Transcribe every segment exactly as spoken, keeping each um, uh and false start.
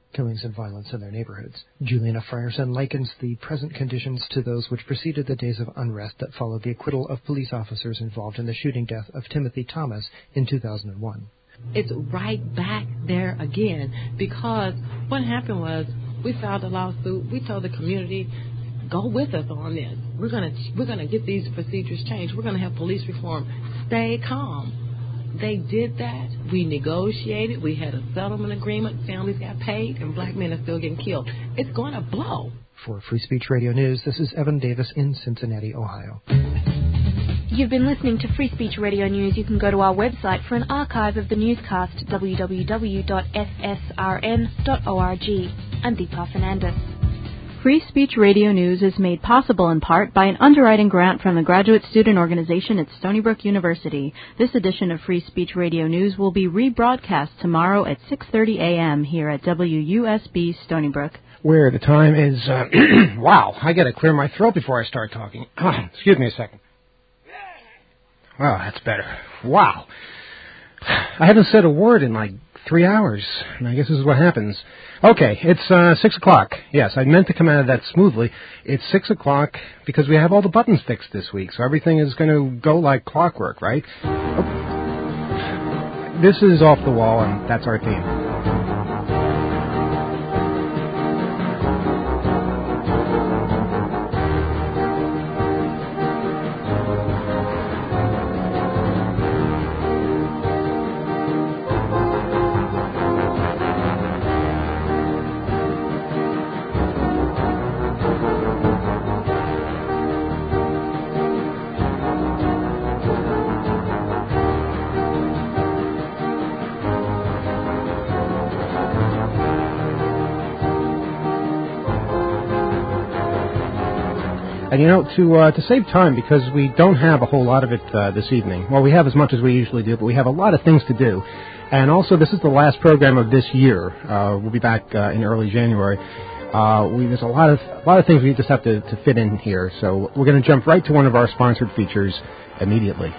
killings and violence in their neighborhoods. Juliana Frierson likens the present conditions to those which preceded the days of unrest that followed the acquittal of police officers involved in the shooting death of Timothy Thomas in two thousand one. It's right back there again, because what happened was we filed a lawsuit. We told the community, go with us on this. We're gonna we're gonna get these procedures changed. We're gonna have police reform. Stay calm. They did that. We negotiated. We had a settlement agreement. Families got paid, and black men are still getting killed. It's going to blow. For Free Speech Radio News, this is Evan Davis in Cincinnati, Ohio. You've been listening to Free Speech Radio News. You can go to our website for an archive of the newscast, w w w dot f s r n dot org. I'm Deepa Fernandez. Free Speech Radio News is made possible in part by an underwriting grant from the Graduate Student Organization at Stony Brook University. This edition of Free Speech Radio News will be rebroadcast tomorrow at six thirty a.m. here at W U S B Stony Brook. Where the time is, uh, wow, I gotta clear my throat before I start talking. Excuse me a second. Wow, that's better. Wow. I haven't said a word in like three hours, and I guess this is what happens. Okay, it's uh, six o'clock. Yes, I meant to come out of that smoothly. It's six o'clock because we have all the buttons fixed this week, so everything is going to go like clockwork, right? Oh. This is Off the Wall, and that's our theme. And, you know, to uh, to save time, because we don't have a whole lot of it uh, this evening. Well, we have as much as we usually do, but we have a lot of things to do. And also, this is the last program of this year. Uh, we'll be back uh, in early January. Uh, we, there's a lot of a lot of things we just have to, to fit in here. So we're going to jump right to one of our sponsored features immediately.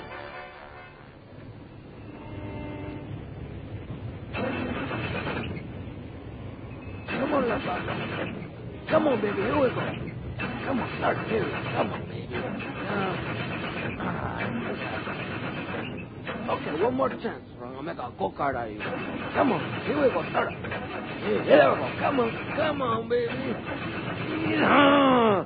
Come on, Come on, baby. Here we go. Come on, start here. Come on, baby. Uh, okay, one more chance. I'm going to make a go-kart out of you. Come on. Here we go. Start up. Here, here we go. Come on. Come on, baby. Yeah.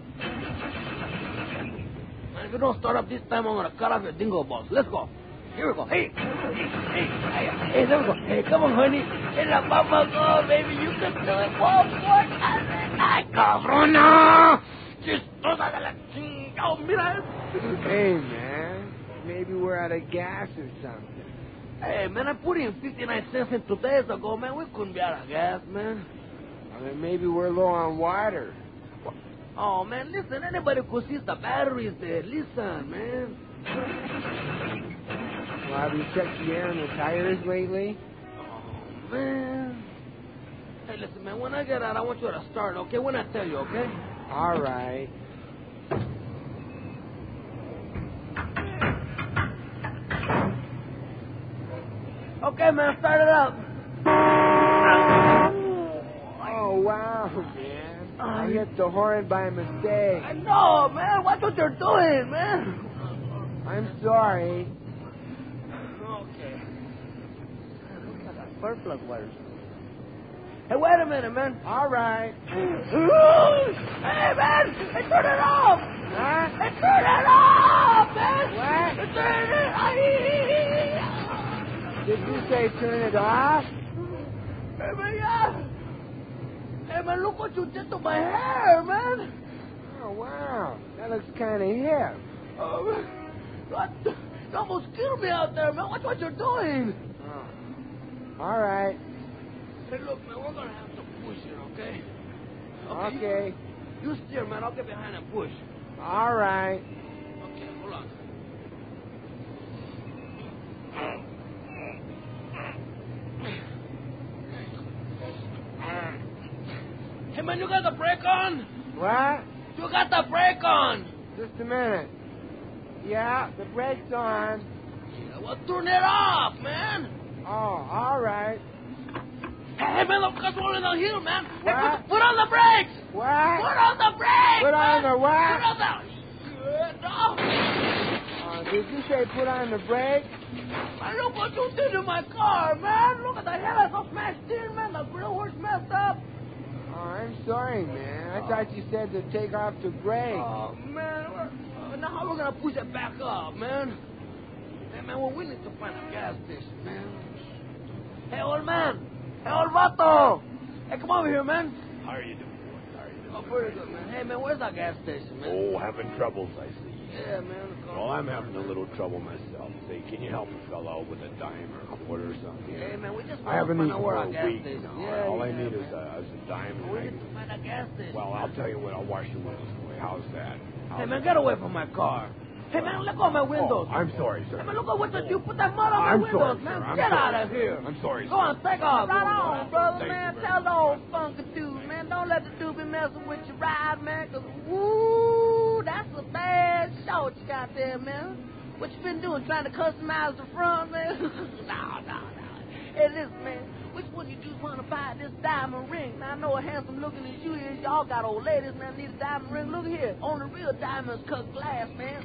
If you don't start up this time, I'm going to cut off your dingo balls. Let's go. Here we go. Hey. Hey, hey, hey, hey, there we go. Hey, come on, honey. Hey, la mama, go, baby. You can do it. One more time. Ay, cabrona. Chistosa de la chingada. Mira. Hey, man. Maybe we're out of gas or something. Hey, man, I put in fifty-nine cents in two days ago, man. We couldn't be out of gas, man. I mean, maybe we're low on water. Oh, man, listen. Anybody could see the batteries there. Listen, man. Well, have you checked the air in the tires lately? Oh, man. Hey, listen, man, when I get out, I want you to start, okay? When I tell you, okay? All right. Okay, man, start it up. Oh, wow, man. I hit the horn by mistake. I know, man. Watch what you're doing, man. I'm sorry. Okay. Look at that spark plug wires. Hey, wait a minute, man. All right. Hey, man! Hey, turn it off! Huh? Hey, turn it off, man! What? Hey, turn it off! Did you say turn it off? Hey, man, yeah! Hey, man, look what you did to my hair, man! Oh, wow. That looks kind of hip. Oh, man. What? You almost killed me out there, man. Watch what you're doing. Oh. All right. Hey, look, man, we're going to have to push it, okay? Okay. okay. You, you steer, man. I'll get behind and push. All right. Okay, hold on. Hey, man, you got the brake on? What? You got the brake on. Just a minute. Yeah, the brake's on. Yeah, well, turn it off, man. Oh, all right. Hey, Hey, man, look, what's rolling on here, man? Hey, What? put, put on the brakes. What? Put on the brakes. Put on man. the what? Put on the... Good, no. Uh, did you say put on the brake? Man, look what you did to my car, man. Look at the headlights all smashed in, man. The grill was messed up. Oh, I'm sorry, man. I thought you said to take off the brake. Oh, man. Uh, now how are we going to push it back up, man? Hey, man, well, we need to find a gas station, man. Hey, old man. Hey, old vato. Hey, come over here, man. How are you doing, boy? How are you doing? Oh, pretty good, man. Hey, man, where's that gas station, man? Oh, having troubles, I see. Yeah, man. Well, I'm having a little trouble myself. Say, can you help a fellow out with a dime or a quarter or something? Hey, man, we just I want to haven't find eaten out where for our a gas week station. now. Yeah, All I yeah, need man. is a, is a dime. We And need to find a gas station. I, well, I'll tell you what. I'll wash your windows away. How's that? How's Hey, man, that? get away from my car. Hey, man, let go of my windows. Oh, I'm sorry, sir. Hey, man, look at what you put that mud on my I'm windows, sorry, man. sir. I'm Get sorry. out of here. I'm sorry, Go sir. on, take off. Right on, brother, Thank man. you very Tell the much. old funky dude, man. Don't let the dude be messing with your ride, man. Cause, woo, that's a bad short you got there, man. What you been doing? Trying to customize the front, man? no, no, no. Hey, listen, man. Which one you dudes want to buy this diamond ring? Now, I know a handsome looking as you is. Y'all got old ladies, man, need a diamond ring. Look here. Only real diamonds cut glass, man.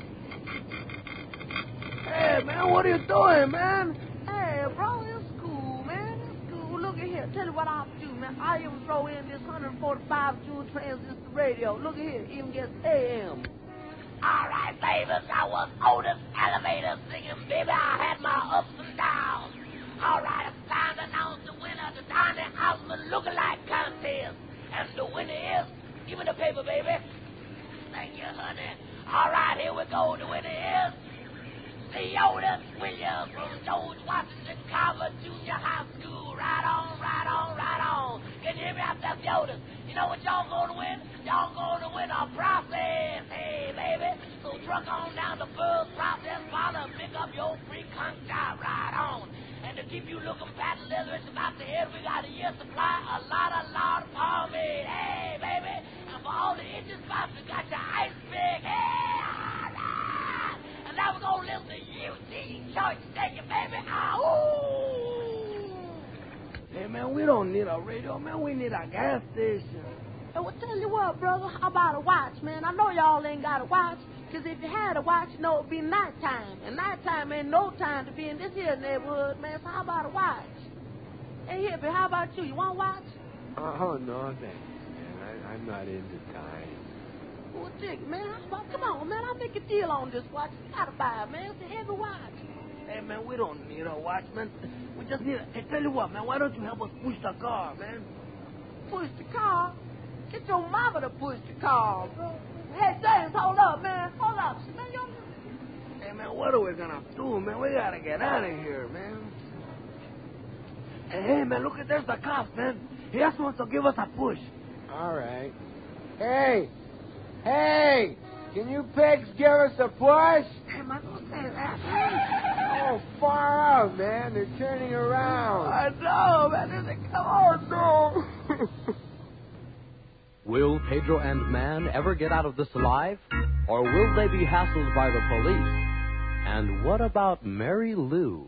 Hey, man, what are you doing, man? Hey, bro, it's cool, man. It's cool. Look at here. Tell you what I'll do, man. I even throw in this one forty-five joule transistor radio. Look at here. Even gets A M. All right, babies. I was Otis Elevator singing, baby. I had my ups and downs. All right, it's time to announce the winner of the Donny Osmond Lookalike Contest. And the winner is, give me the paper, baby. Thank you, honey. All right, here we go. The winner is Theodis Williams from George Washington Carver Junior High School. Right on, right on, right on. Can you hear me out there, Theodis? You know what y'all going to win? Y'all going to win a process. Hey, baby. So truck on down to First Process Parlor and pick up your free conch job. Right on. And to keep you looking patent leather, it's about the head. We got a year supply, a lot, a lot of pomade. Hey, baby. And for all the itchy spots, we got your ice pick. Hey, all right. And now we're going to listen to Eugene Church taking, baby. Ow. Hey, man, we don't need a radio, man. We need a gas station. Hey, well, tell you what, brother. How about a watch, man? I know y'all ain't got a watch. Because if you had a watch, you know it'd be nighttime. And nighttime ain't no time to be in this here neighborhood, man. So how about a watch? Hey, hippie, how about you? You want a watch? Oh, no, thanks, man. I, I'm not into time. Well, dig, man. How about, come on, man. I'll make a deal on this watch. You gotta buy it, man. It's a heavy watch. Hey, man, we don't need a watch, man. We just need a... Hey, tell you what, man. Why don't you help us push the car, man? Push the car? Get your mama to push the car, bro. Hey, James, hold up, man. Hold up. Man, you... Hey, man, what are we gonna do, man? We gotta get out of here, man. Hey, hey, man, look at there's the cops, man. He just wants to give us a push. All right. Hey, hey, can you pigs give us a push? Hey, man, don't say that, man. Oh, far out, man. They're turning around. I know, man. They come on, no. Will Pedro and Man ever get out of this alive? Or will they be hassled by the police? And what about Mary Lou?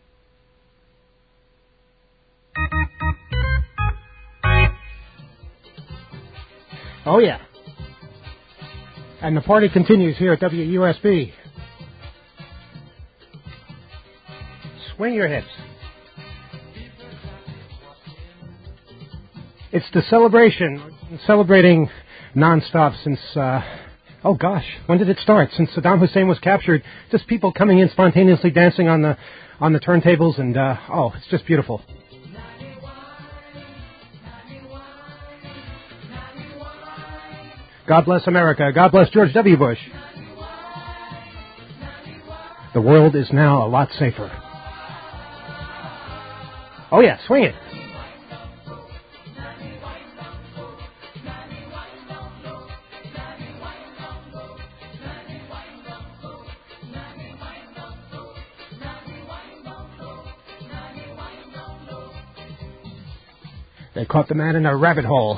Oh, yeah. And the party continues here at W U S B. Swing your hips. It's the celebration, celebrating nonstop since, uh, oh gosh, when did it start? Since Saddam Hussein was captured, just people coming in spontaneously dancing on the on the turntables, and uh, oh, it's just beautiful. God bless America. God bless George W. Bush. The world is now a lot safer. Oh yeah, swing it. They caught the man in a rabbit hole.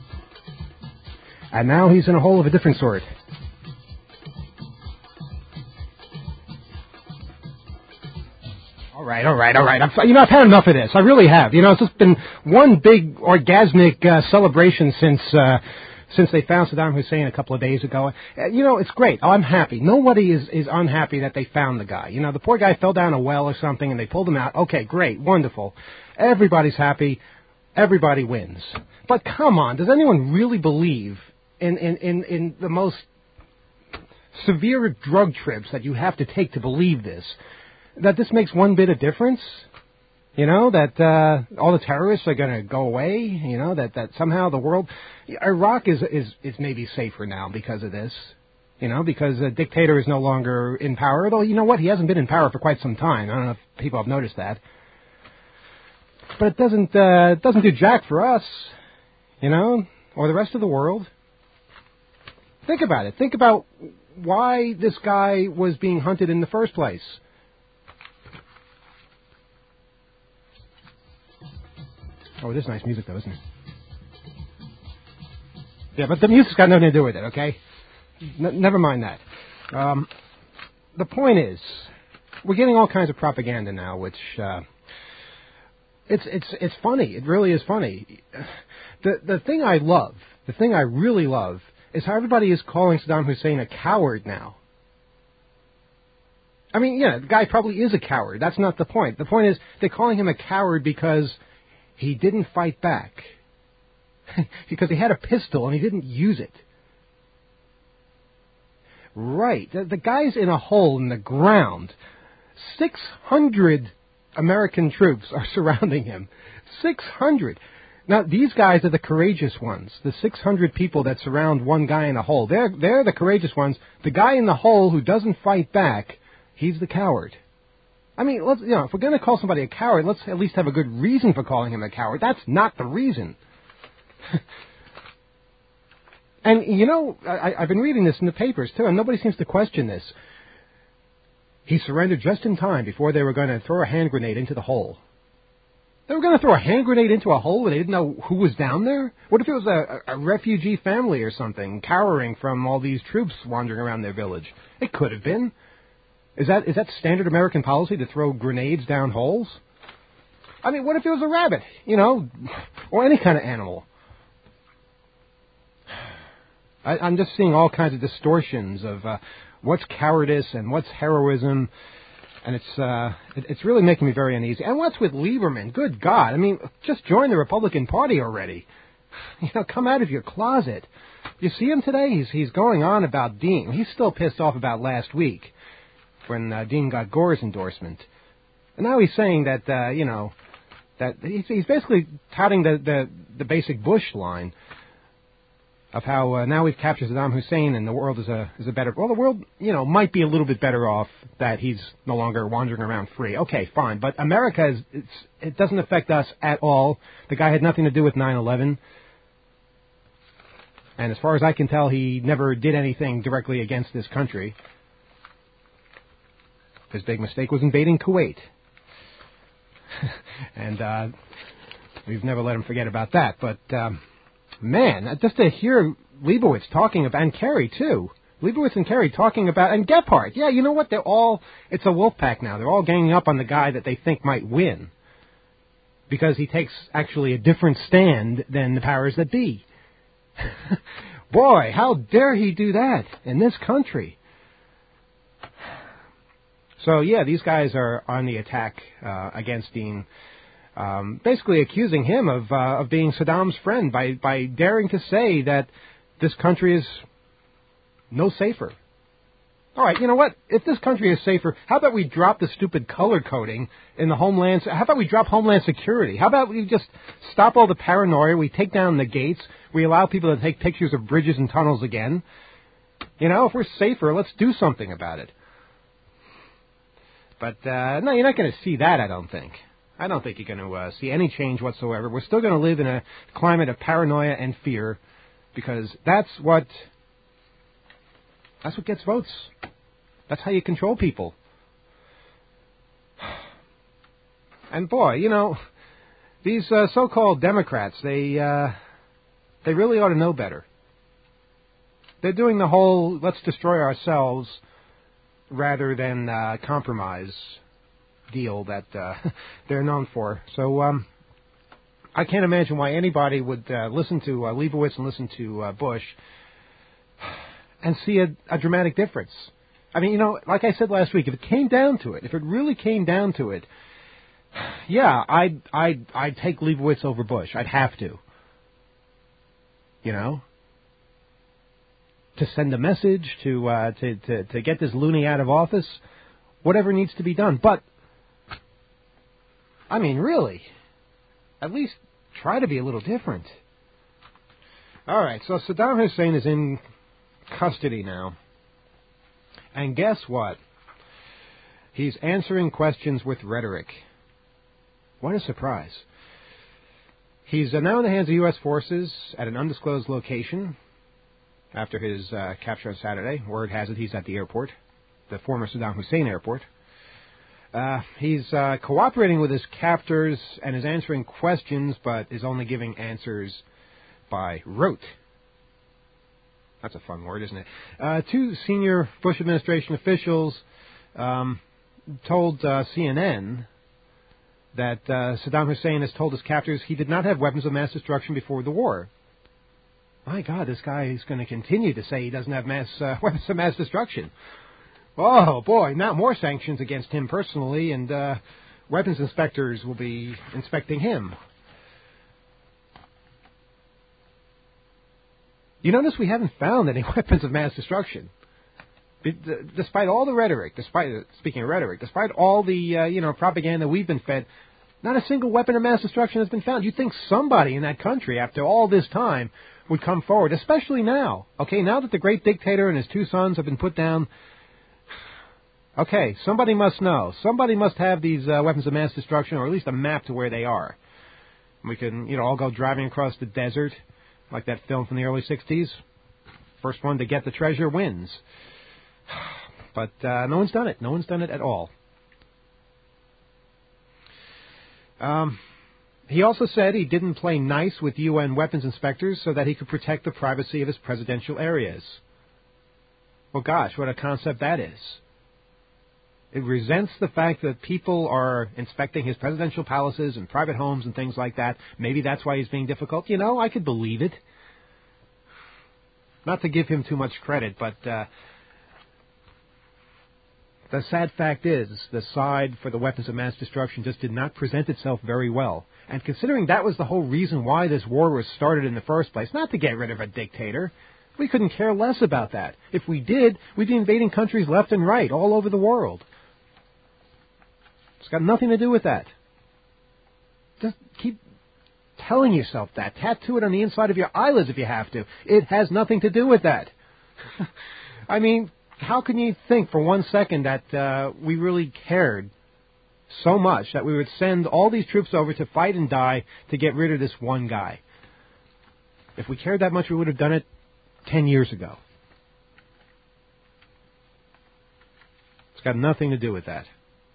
And now he's in a hole of a different sort. All right. right, all right, all right. I've, you know, I've had enough of this. I really have. You know, it's just been one big orgasmic uh, celebration since uh, since they found Saddam Hussein a couple of days ago. Uh, you know, it's great. Oh, I'm happy. Nobody is, is unhappy that they found the guy. You know, the poor guy fell down a well or something, and they pulled him out. Okay, great, wonderful. Everybody's happy. Everybody wins. But come on, does anyone really believe in, in, in, in the most severe drug trips that you have to take to believe this, that this makes one bit of difference? You know, that uh, all the terrorists are going to go away, you know, that, that somehow the world... Iraq is, is, is maybe safer now because of this, you know, because a dictator is no longer in power. Although, you know what, he hasn't been in power for quite some time. I don't know if people have noticed that. But it doesn't, uh, it doesn't do jack for us, you know, or the rest of the world. Think about it. Think about why this guy was being hunted in the first place. Oh, it is nice music, though, isn't it? Yeah, but the music's got nothing to do with it, okay? N- never mind that. Um, the point is, we're getting all kinds of propaganda now, which uh, it's it's it's funny. It really is funny. The the thing I love, the thing I really love, is how everybody is calling Saddam Hussein a coward now. I mean, yeah, the guy probably is a coward. That's not the point. The point is they're calling him a coward because he didn't fight back. Because he had a pistol and he didn't use it. Right. The, the guy's in a hole in the ground. six hundred American troops are surrounding him. six hundred. Now, these guys are the courageous ones. The six hundred people that surround one guy in a hole. They're, they're the courageous ones. The guy in the hole who doesn't fight back, he's the coward. I mean, let's, you know, if we're going to call somebody a coward, let's at least have a good reason for calling him a coward. That's not the reason. And, you know, I, I've been reading this in the papers, too, and nobody seems to question this. He surrendered just in time before they were going to throw a hand grenade into the hole. They were going to throw a hand grenade into a hole and they didn't know who was down there? What if it was a, a refugee family or something, cowering from all these troops wandering around their village? It could have been. Is that is that standard American policy to throw grenades down holes? I mean, what if it was a rabbit, you know, or any kind of animal? I, I'm just seeing all kinds of distortions of uh, what's cowardice and what's heroism, and it's uh, it, it's really making me very uneasy. And what's with Lieberman? Good God! I mean, just join the Republican Party already. You know, come out of your closet. You see him today? He's he's going on about Dean. He's still pissed off about last week when uh, Dean got Gore's endorsement, and now he's saying that uh, you know that he's, he's basically touting the, the the basic Bush line of how uh, now we've captured Saddam Hussein and the world is a is a better... Well, the world, you know, might be a little bit better off that he's no longer wandering around free. Okay, fine. But America, is it's, it doesn't affect us at all. The guy had nothing to do with nine eleven. And as far as I can tell, he never did anything directly against this country. His big mistake was invading Kuwait. and uh, we've never let him forget about that. But... Um, Man, just to hear Leibowitz talking about, and Kerry too, Leibowitz and Kerry talking about, and Gephardt, yeah, you know what, they're all, it's a wolf pack now, they're all ganging up on the guy that they think might win, because he takes actually a different stand than the powers that be. Boy, how dare he do that in this country? So yeah, these guys are on the attack uh, against Dean. Um, basically accusing him of uh, of being Saddam's friend by, by daring to say that this country is no safer. All right, you know what? If this country is safer, how about we drop the stupid color coding in the Homeland... How about we drop Homeland Security? How about we just stop all the paranoia, we take down the gates, we allow people to take pictures of bridges and tunnels again? You know, if we're safer, let's do something about it. But, uh, no, you're not going to see that, I don't think. I don't think you're going to uh, see any change whatsoever. We're still going to live in a climate of paranoia and fear because that's what that's what gets votes. That's how you control people. And boy, you know, these uh, so-called Democrats, they uh, they really ought to know better. They're doing the whole let's destroy ourselves rather than uh, compromise deal that uh, they're known for. So um, I can't imagine why anybody would uh, listen to uh, Leibowitz and listen to uh, Bush and see a, a dramatic difference. I mean, you know, like I said last week, if it came down to it, if it really came down to it, yeah, I'd, I'd, I'd take Leibowitz over Bush. I'd have to. You know? To send a message, to, uh, to, to, to get this loony out of office, whatever needs to be done. But, I mean, really, at least try to be a little different. All right, so Saddam Hussein is in custody now. And guess what? He's answering questions with rhetoric. What a surprise. He's now in the hands of U S forces at an undisclosed location after his uh, capture on Saturday. Word has it he's at the airport, the former Saddam Hussein airport. Uh, he's uh, cooperating with his captors and is answering questions, but is only giving answers by rote. That's a fun word, isn't it? Uh, two senior Bush administration officials um, told uh, C N N that uh, Saddam Hussein has told his captors he did not have weapons of mass destruction before the war. My God, this guy is going to continue to say he doesn't have mass uh, weapons of mass destruction. Oh, boy, not more sanctions against him personally, and uh, weapons inspectors will be inspecting him. You notice we haven't found any weapons of mass destruction. Despite all the rhetoric, despite, speaking of rhetoric, despite all the, uh, you know, propaganda we've been fed, not a single weapon of mass destruction has been found. You'd think somebody in that country, after all this time, would come forward, especially now. Okay, now that the great dictator and his two sons have been put down, okay, somebody must know. Somebody must have these uh, weapons of mass destruction, or at least a map to where they are. We can, you know, all go driving across the desert, like that film from the early sixties. First one to get the treasure wins. But uh, no one's done it. No one's done it at all. Um, he also said he didn't play nice with U N weapons inspectors so that he could protect the privacy of his presidential areas. Well, gosh, what a concept that is. It resents the fact that people are inspecting his presidential palaces and private homes and things like that. Maybe that's why he's being difficult. You know, I could believe it. Not to give him too much credit, but uh, the sad fact is the side for the weapons of mass destruction just did not present itself very well. And considering that was the whole reason why this war was started in the first place, not to get rid of a dictator, we couldn't care less about that. If we did, we'd be invading countries left and right all over the world. It's got nothing to do with that. Just keep telling yourself that. Tattoo it on the inside of your eyelids if you have to. It has nothing to do with that. I mean, how can you think for one second that uh, we really cared so much that we would send all these troops over to fight and die to get rid of this one guy? If we cared that much, we would have done it ten years ago. It's got nothing to do with that.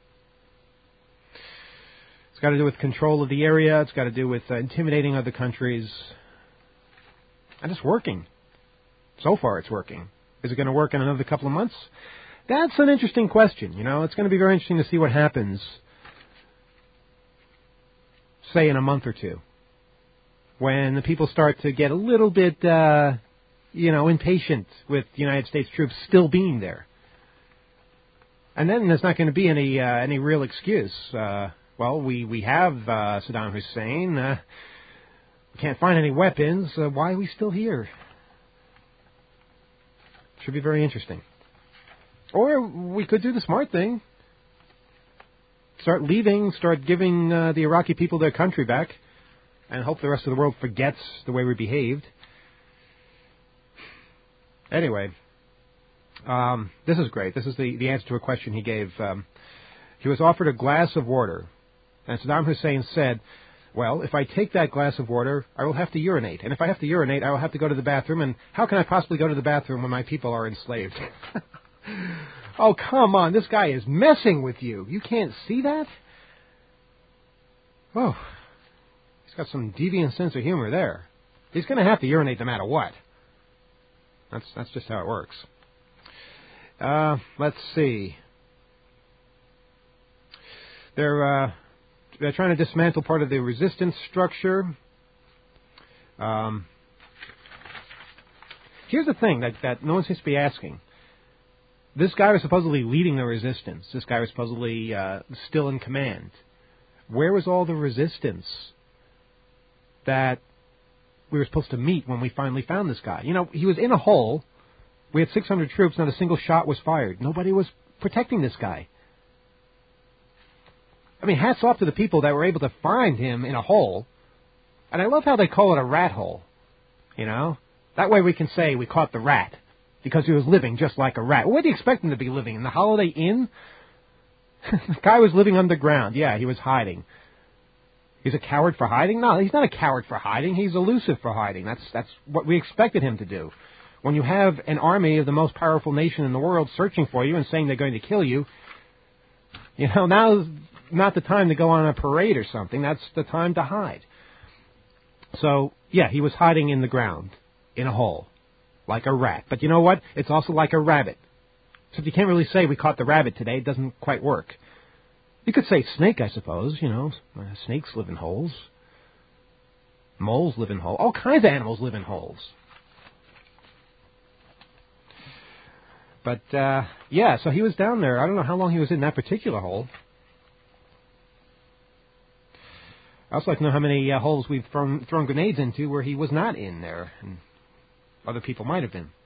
It's got to do with control of the area. It's got to do with uh, intimidating other countries. And it's working. So far it's working. Is it going to work in another couple of months? That's an interesting question. You know, it's going to be very interesting to see what happens, say, in a month or two, when the people start to get a little bit, uh, you know, impatient with the United States troops still being there. And then there's not going to be any uh, any real excuse. Uh, well, we, we have uh, Saddam Hussein. Uh, we can't find any weapons. Uh, why are we still here? Should be very interesting. Or we could do the smart thing. Start leaving, start giving uh, the Iraqi people their country back, and hope the rest of the world forgets the way we behaved. Anyway, um, this is great. This is the, the answer to a question he gave. Um, he was offered a glass of water, and Saddam Hussein said, well, if I take that glass of water, I will have to urinate. And if I have to urinate, I will have to go to the bathroom. And how can I possibly go to the bathroom when my people are enslaved? Oh, come on. This guy is messing with you. You can't see that? Oh, he's got some deviant sense of humor there. He's going to have to urinate no matter what. That's, that's just how it works. Uh, let's see. They're uh, they're trying to dismantle part of the resistance structure. Um, here's the thing that, that no one seems to be asking. This guy was supposedly leading the resistance. This guy was supposedly uh, still in command. Where was all the resistance that we were supposed to meet when we finally found this guy? You know, he was in a hole. We had six hundred troops, not a single shot was fired. Nobody was protecting this guy. I mean, hats off to the people that were able to find him in a hole. And I love how they call it a rat hole. You know? That way we can say we caught the rat. Because he was living just like a rat. Where do you expect him to be living? In the Holiday Inn? The guy was living underground. Yeah, he was hiding. He's a coward for hiding? No, he's not a coward for hiding. He's elusive for hiding. That's that's what we expected him to do. When you have an army of the most powerful nation in the world searching for you and saying they're going to kill you, you know, now's not the time to go on a parade or something. That's the time to hide. So, yeah, he was hiding in the ground, in a hole. Like a rat. But you know what? It's also like a rabbit. So you can't really say we caught the rabbit today. It doesn't quite work. You could say snake, I suppose. You know, snakes live in holes. Moles live in holes. All kinds of animals live in holes. But, uh, yeah, so he was down there. I don't know how long he was in that particular hole. I also like to know how many uh, holes we've thrown, thrown grenades into where he was not in there. And other people might have been.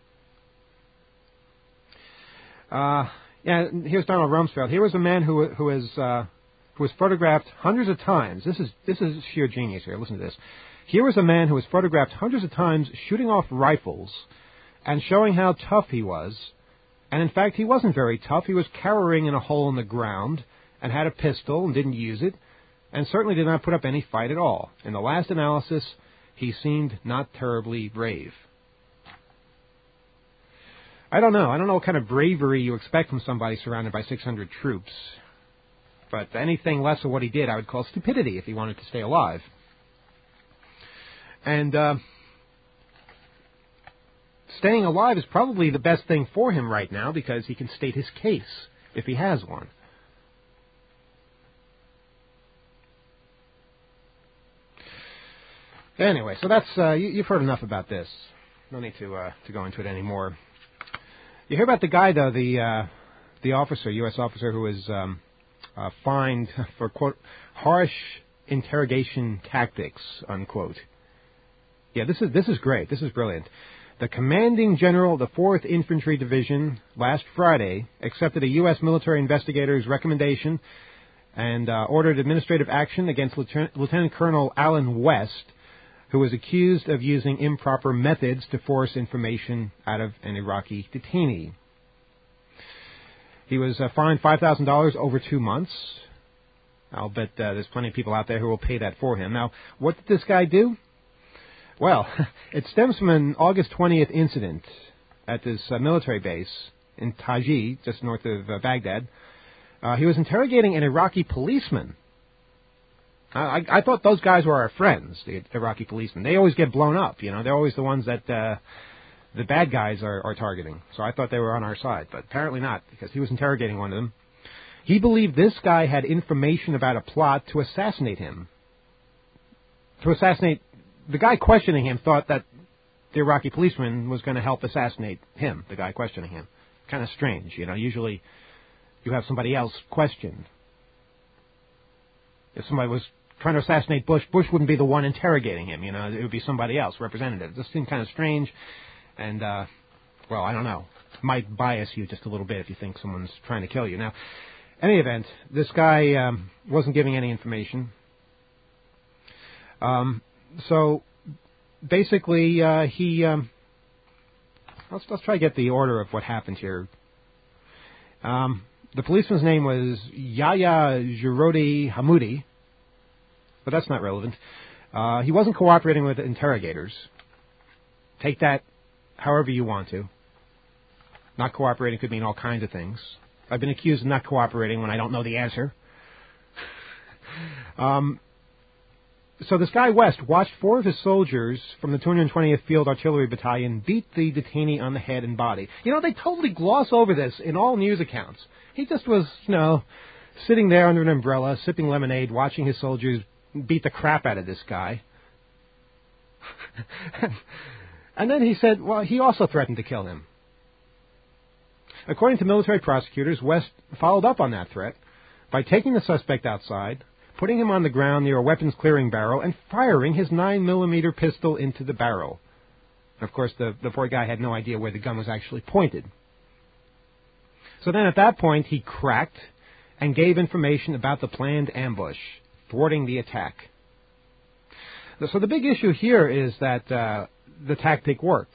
Uh, yeah, here's Donald Rumsfeld. Here was a man who who is uh, who was photographed hundreds of times. This is this is sheer genius here. Listen to this. Here was a man who was photographed hundreds of times shooting off rifles and showing how tough he was. And in fact, he wasn't very tough. He was cowering in a hole in the ground and had a pistol and didn't use it, and certainly did not put up any fight at all. In the last analysis, he seemed not terribly brave. I don't know. I don't know what kind of bravery you expect from somebody surrounded by six hundred troops. But anything less of what he did, I would call stupidity if he wanted to stay alive. And uh, staying alive is probably the best thing for him right now because he can state his case if he has one. Anyway, so that's uh, you, you've heard enough about this. No need to uh, to go into it anymore. You hear about the guy, though, the uh, the officer, U S officer, who was um, uh, fined for, quote, harsh interrogation tactics, unquote. Yeah, this is this is great. This is brilliant. The commanding general of the fourth Infantry Division last Friday accepted a U S military investigator's recommendation and uh, ordered administrative action against Lieutenant, Lieutenant Colonel Alan West, who was accused of using improper methods to force information out of an Iraqi detainee. He was uh, fined five thousand dollars over two months. I'll bet uh, there's plenty of people out there who will pay that for him. Now, what did this guy do? Well, it stems from an August twentieth incident at this uh, military base in Taji, just north of uh, Baghdad. Uh, he was interrogating an Iraqi policeman. I, I thought those guys were our friends, the Iraqi policemen. They always get blown up, you know. They're always the ones that uh, the bad guys are, are targeting. So I thought they were on our side, but apparently not, because he was interrogating one of them. He believed this guy had information about a plot to assassinate him. To assassinate... The guy questioning him thought that the Iraqi policeman was going to help assassinate him, the guy questioning him. Kind of strange, you know. Usually you have somebody else question. If somebody was trying to assassinate Bush, Bush wouldn't be the one interrogating him, you know. It would be somebody else, representative. This seemed kind of strange, and, uh, well, I don't know. Might bias you just a little bit if you think someone's trying to kill you. Now, in any event, this guy um, wasn't giving any information. Um, so, basically, uh, he... Um, let's, let's try to get the order of what happened here. Um... The policeman's name was Yahya Jirodi Hamoudi, but that's not relevant. Uh, he wasn't cooperating with interrogators. Take that however you want to. Not cooperating could mean all kinds of things. I've been accused of not cooperating when I don't know the answer. um, so this guy West watched four of his soldiers from the two hundred twentieth Field Artillery Battalion beat the detainee on the head and body. You know, they totally gloss over this in all news accounts. He just was, you know, sitting there under an umbrella, sipping lemonade, watching his soldiers beat the crap out of this guy. And then he said, well, he also threatened to kill him. According to military prosecutors, West followed up on that threat by taking the suspect outside, putting him on the ground near a weapons clearing barrel, and firing his nine millimeter pistol into the barrel. And of course, the, the poor guy had no idea where the gun was actually pointed. So then at that point, he cracked and gave information about the planned ambush, thwarting the attack. So the big issue here is that uh, the tactic worked.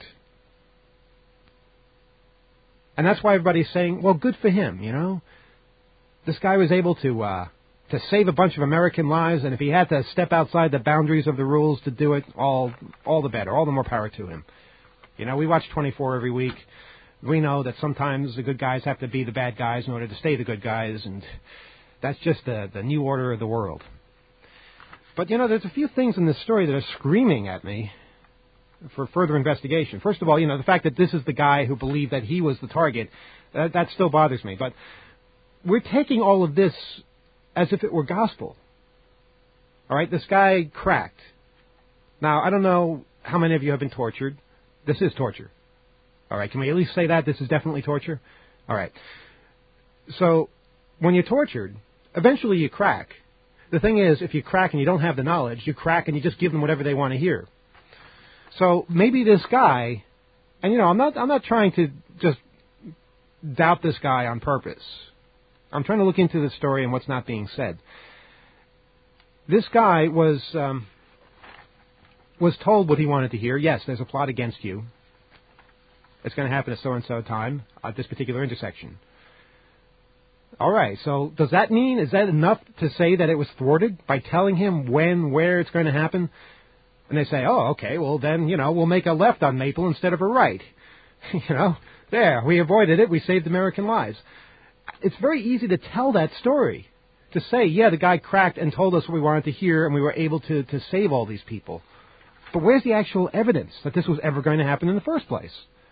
And that's why everybody's saying, well, good for him, you know. This guy was able to uh, to save a bunch of American lives, and if he had to step outside the boundaries of the rules to do it, all all the better, all the more power to him. You know, we watch twenty-four every week. We know that sometimes the good guys have to be the bad guys in order to stay the good guys, and that's just the, the new order of the world. But, you know, there's a few things in this story that are screaming at me for further investigation. First of all, you know, the fact that this is the guy who believed that he was the target, that, that still bothers me. But we're taking all of this as if it were gospel. All right, this guy cracked. Now, I don't know how many of you have been tortured. This is torture. All right, can we at least say that? This is definitely torture? All right. So, when you're tortured, eventually you crack. The thing is, if you crack and you don't have the knowledge, you crack and you just give them whatever they want to hear. So maybe this guy, and you know, I'm not I'm not trying to just doubt this guy on purpose. I'm trying to look into the story and what's not being said. This guy was um, was told what he wanted to hear. Yes, there's a plot against you. It's going to happen at so-and-so time at this particular intersection. All right, so does that mean, is that enough to say that it was thwarted by telling him when, where it's going to happen? And they say, oh, okay, well then, you know, we'll make a left on Maple instead of a right. You know, there, we avoided it, we saved American lives. It's very easy to tell that story, to say, yeah, the guy cracked and told us what we wanted to hear and we were able to, to save all these people. But where's the actual evidence that this was ever going to happen in the first place?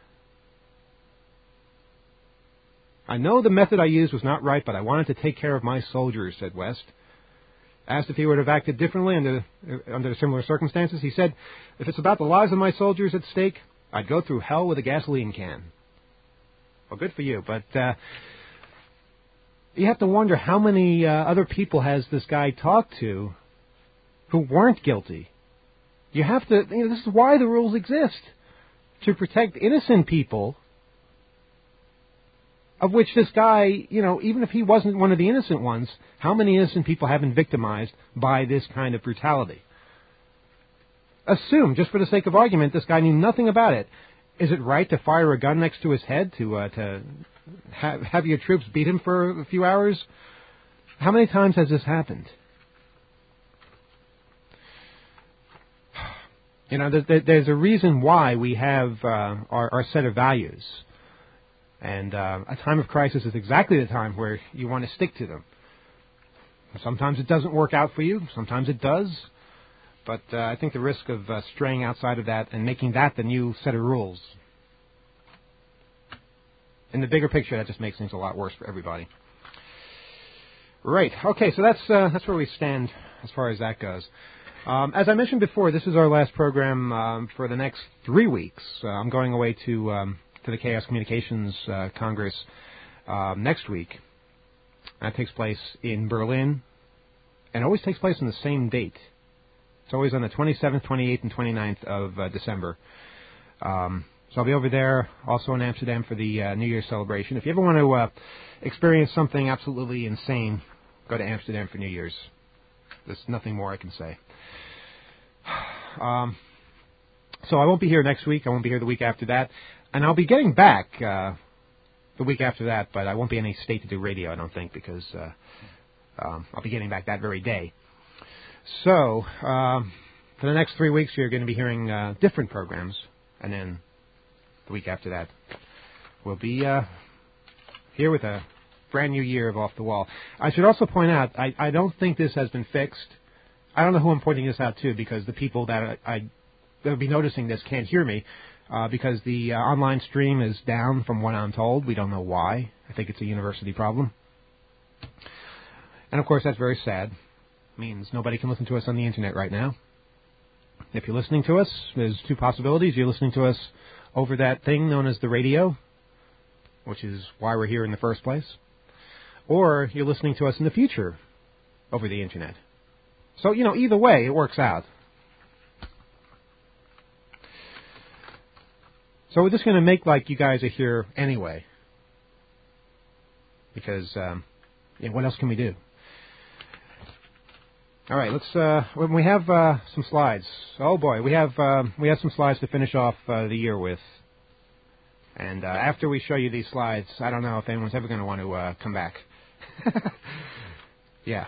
I know the method I used was not right, but I wanted to take care of my soldiers, said West. Asked if he would have acted differently under under similar circumstances, he said, if it's about the lives of my soldiers at stake, I'd go through hell with a gasoline can. Well, good for you, but uh, you have to wonder how many uh, other people has this guy talked to who weren't guilty. You have to, you know, this is why the rules exist, to protect innocent people, of which this guy, you know, even if he wasn't one of the innocent ones, how many innocent people have been victimized by this kind of brutality? Assume, just for the sake of argument, this guy knew nothing about it. Is it right to fire a gun next to his head to uh, to have, have your troops beat him for a few hours? How many times has this happened? You know, there, there's a reason why we have uh, our, our set of values. And uh, a time of crisis is exactly the time where you want to stick to them. Sometimes it doesn't work out for you. Sometimes it does. But uh, I think the risk of uh, straying outside of that and making that the new set of rules, in the bigger picture, that just makes things a lot worse for everybody. Right. Okay, so that's uh, that's where we stand as far as that goes. Um, as I mentioned before, this is our last program um, for the next three weeks. Uh, I'm going away to... Um, to the Chaos Communications uh, Congress uh, next week. That takes place in Berlin, and it always takes place on the same date. It's always on the twenty-seventh, twenty-eighth, and twenty-ninth of uh, December. Um, so I'll be over there, also in Amsterdam for the uh, New Year's celebration. If you ever want to uh, experience something absolutely insane, go to Amsterdam for New Year's. There's nothing more I can say. Um, so I won't be here next week. I won't be here the week after that. And I'll be getting back uh, the week after that, but I won't be in any state to do radio, I don't think, because uh, um, I'll be getting back that very day. So, um, for the next three weeks, you're going to be hearing uh, different programs, and then the week after that, we'll be uh, here with a brand new year of Off the Wall. I should also point out, I, I don't think this has been fixed. I don't know who I'm pointing this out to, because the people that I, I that will be noticing this can't hear me. Uh, because the uh, online stream is down from what I'm told. We don't know why. I think it's a university problem. And, of course, that's very sad. It means nobody can listen to us on the Internet right now. If you're listening to us, there's two possibilities. You're listening to us over that thing known as the radio, which is why we're here in the first place. Or you're listening to us in the future over the Internet. So, you know, either way, it works out. So we're just going to make like you guys are here anyway. Because, um, yeah, what else can we do? All right, let's, uh, when we have uh, some slides. Oh, boy, we have uh, we have some slides to finish off uh, the year with. And uh, after we show you these slides, I don't know if anyone's ever going to want to uh, come back. Yeah.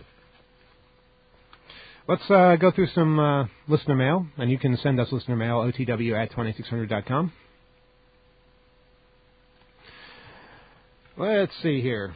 Let's uh, go through some uh, listener mail, and you can send us listener mail, O T W at twenty-six hundred dot com. Let's see here.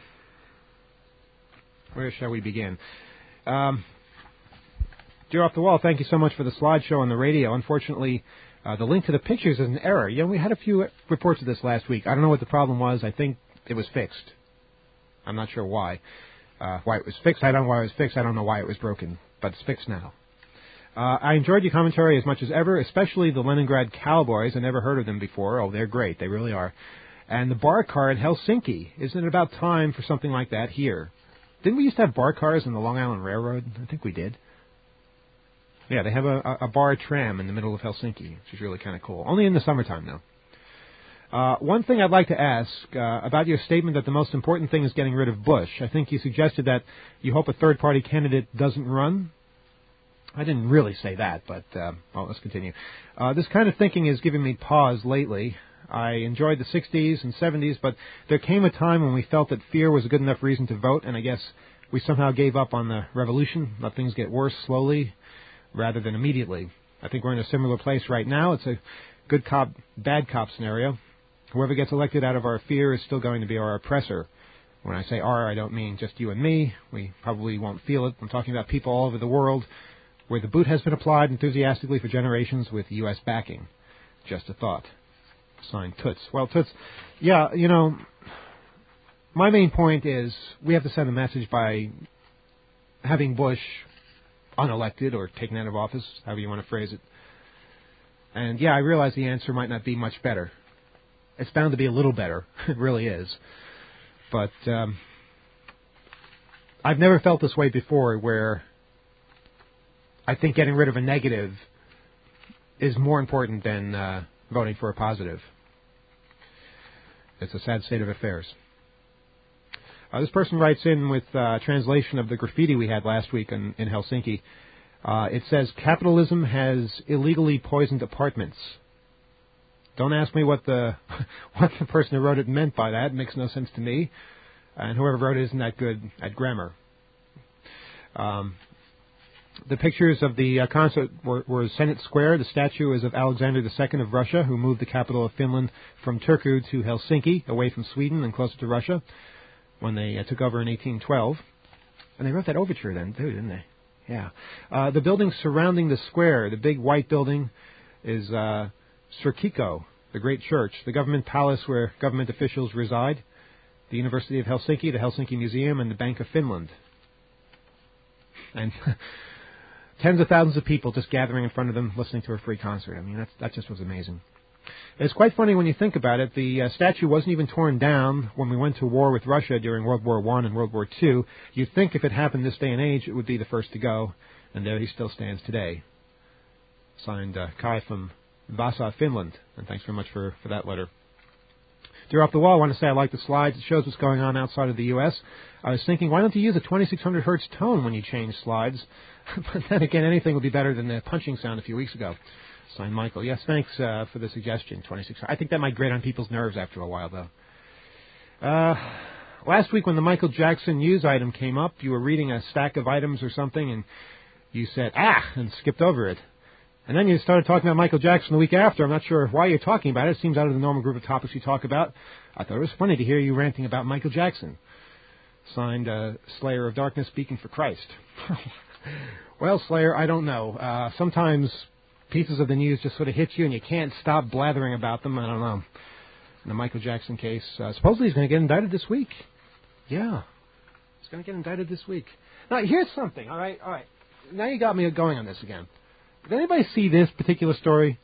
Where shall we begin? Um, Dear Off the Wall, thank you so much for the slideshow on the radio. Unfortunately, uh, the link to the pictures is an error. You know, we had a few reports of this last week. I don't know what the problem was. I think it was fixed. I'm not sure why. Uh, why it was fixed, I don't know why it was fixed. I don't know why it was broken, but it's fixed now. Uh, I enjoyed your commentary as much as ever, especially the Leningrad Cowboys. I never heard of them before. Oh, they're great. They really are. And the bar car in Helsinki. Isn't it about time for something like that here? Didn't we used to have bar cars in the Long Island Railroad? I think we did. Yeah, they have a, a bar tram in the middle of Helsinki, which is really kind of cool. Only in the summertime, though. Uh, one thing I'd like to ask uh, about your statement that the most important thing is getting rid of Bush. I think you suggested that you hope a third-party candidate doesn't run. I didn't really say that, but, uh, well, let's continue. Uh, this kind of thinking has given me pause lately. I enjoyed the sixties and seventies, but there came a time when we felt that fear was a good enough reason to vote, and I guess we somehow gave up on the revolution, let things get worse slowly rather than immediately. I think we're in a similar place right now. It's a good cop, bad cop scenario. Whoever gets elected out of our fear is still going to be our oppressor. When I say our, I don't mean just you and me. We probably won't feel it. I'm talking about people all over the world where the boot has been applied enthusiastically for generations with U S backing. Just a thought. Signed, Toots. Well, Toots, yeah, you know, my main point is we have to send a message by having Bush unelected or taken out of office, however you want to phrase it. And, yeah, I realize the answer might not be much better. It's bound to be a little better. It really is. But um, I've never felt this way before, where I think getting rid of a negative is more important than uh, voting for a positive. It's a sad state of affairs. Uh, this person writes in with uh, a translation of the graffiti we had last week in, in Helsinki. Uh, it says, capitalism has illegally poisoned apartments. Don't ask me what the what the person who wrote it meant by that. It makes no sense to me. And whoever wrote it isn't that good at grammar. Um, the pictures of the uh, concert were, were Senate Square. The statue is of Alexander the Second of Russia, who moved the capital of Finland from Turku to Helsinki, away from Sweden and closer to Russia, when they uh, took over in eighteen twelve. And they wrote that overture then, too, didn't they? Yeah. Uh, the buildings surrounding the square, the big white building, is uh, Kirkko, the great church, the government palace where government officials reside, the University of Helsinki, the Helsinki Museum, and the Bank of Finland. And tens of thousands of people just gathering in front of them, listening to a free concert. I mean, that's, that just was amazing. It's quite funny when you think about it. The uh, statue wasn't even torn down when we went to war with Russia during World War One and World War Two. You'd think if it happened this day and age, it would be the first to go, and there he still stands today. Signed, uh, Kai from Vasa, Finland, and thanks very much for, for that letter. Dear Off the Wall, I want to say I like the slides. It shows what's going on outside of the U S I was thinking, why don't you use a twenty-six hundred hertz tone when you change slides? But then again, anything would be better than the punching sound a few weeks ago. Signed, Michael. Yes, thanks uh, for the suggestion, twenty-six hundred. I think that might grate on people's nerves after a while, though. Uh, last week when the Michael Jackson news item came up, you were reading a stack of items or something, and you said, ah, and skipped over it. And then you started talking about Michael Jackson the week after. I'm not sure why you're talking about it. It seems out of the normal group of topics you talk about. I thought it was funny to hear you ranting about Michael Jackson. Signed, uh, Slayer of Darkness, speaking for Christ. Well, Slayer, I don't know. Uh, sometimes pieces of the news just sort of hit you and you can't stop blathering about them. I don't know. In the Michael Jackson case, uh, supposedly he's going to get indicted this week. Yeah. He's going to get indicted this week. Now, here's something, all right? All right. Now you got me going on this again. Did anybody see this particular story?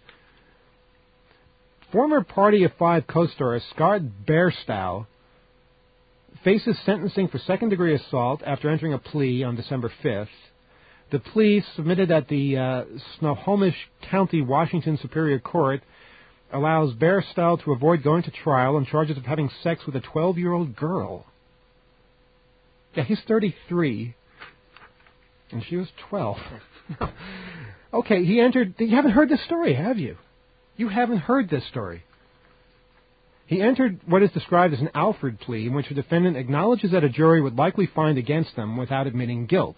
Former Party of Five co-star Scott Bairstow faces sentencing for second-degree assault after entering a plea on December fifth. The plea, submitted at the uh, Snohomish County, Washington Superior Court, allows Bairstow to avoid going to trial on charges of having sex with a twelve-year-old girl. Yeah, he's thirty-three, and she was twelve. Okay, he entered... You haven't heard this story, have you? You haven't heard this story. He entered what is described as an Alford plea, in which a defendant acknowledges that a jury would likely find against them without admitting guilt.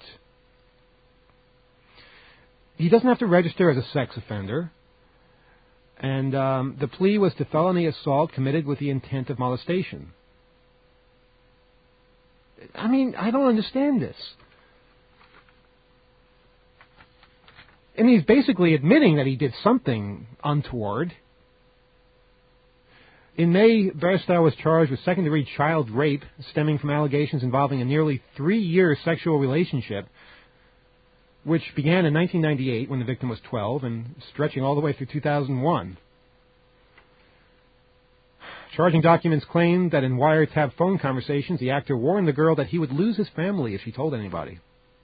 He doesn't have to register as a sex offender, and um, the plea was to felony assault committed with the intent of molestation. I mean, I don't understand this. I mean, he's basically admitting that he did something untoward. In May, Bairstow was charged with second-degree child rape stemming from allegations involving a nearly three-year sexual relationship, which began in nineteen ninety-eight when the victim was twelve and stretching all the way through two thousand one. Charging documents claim that in wiretap phone conversations, the actor warned the girl that he would lose his family if she told anybody.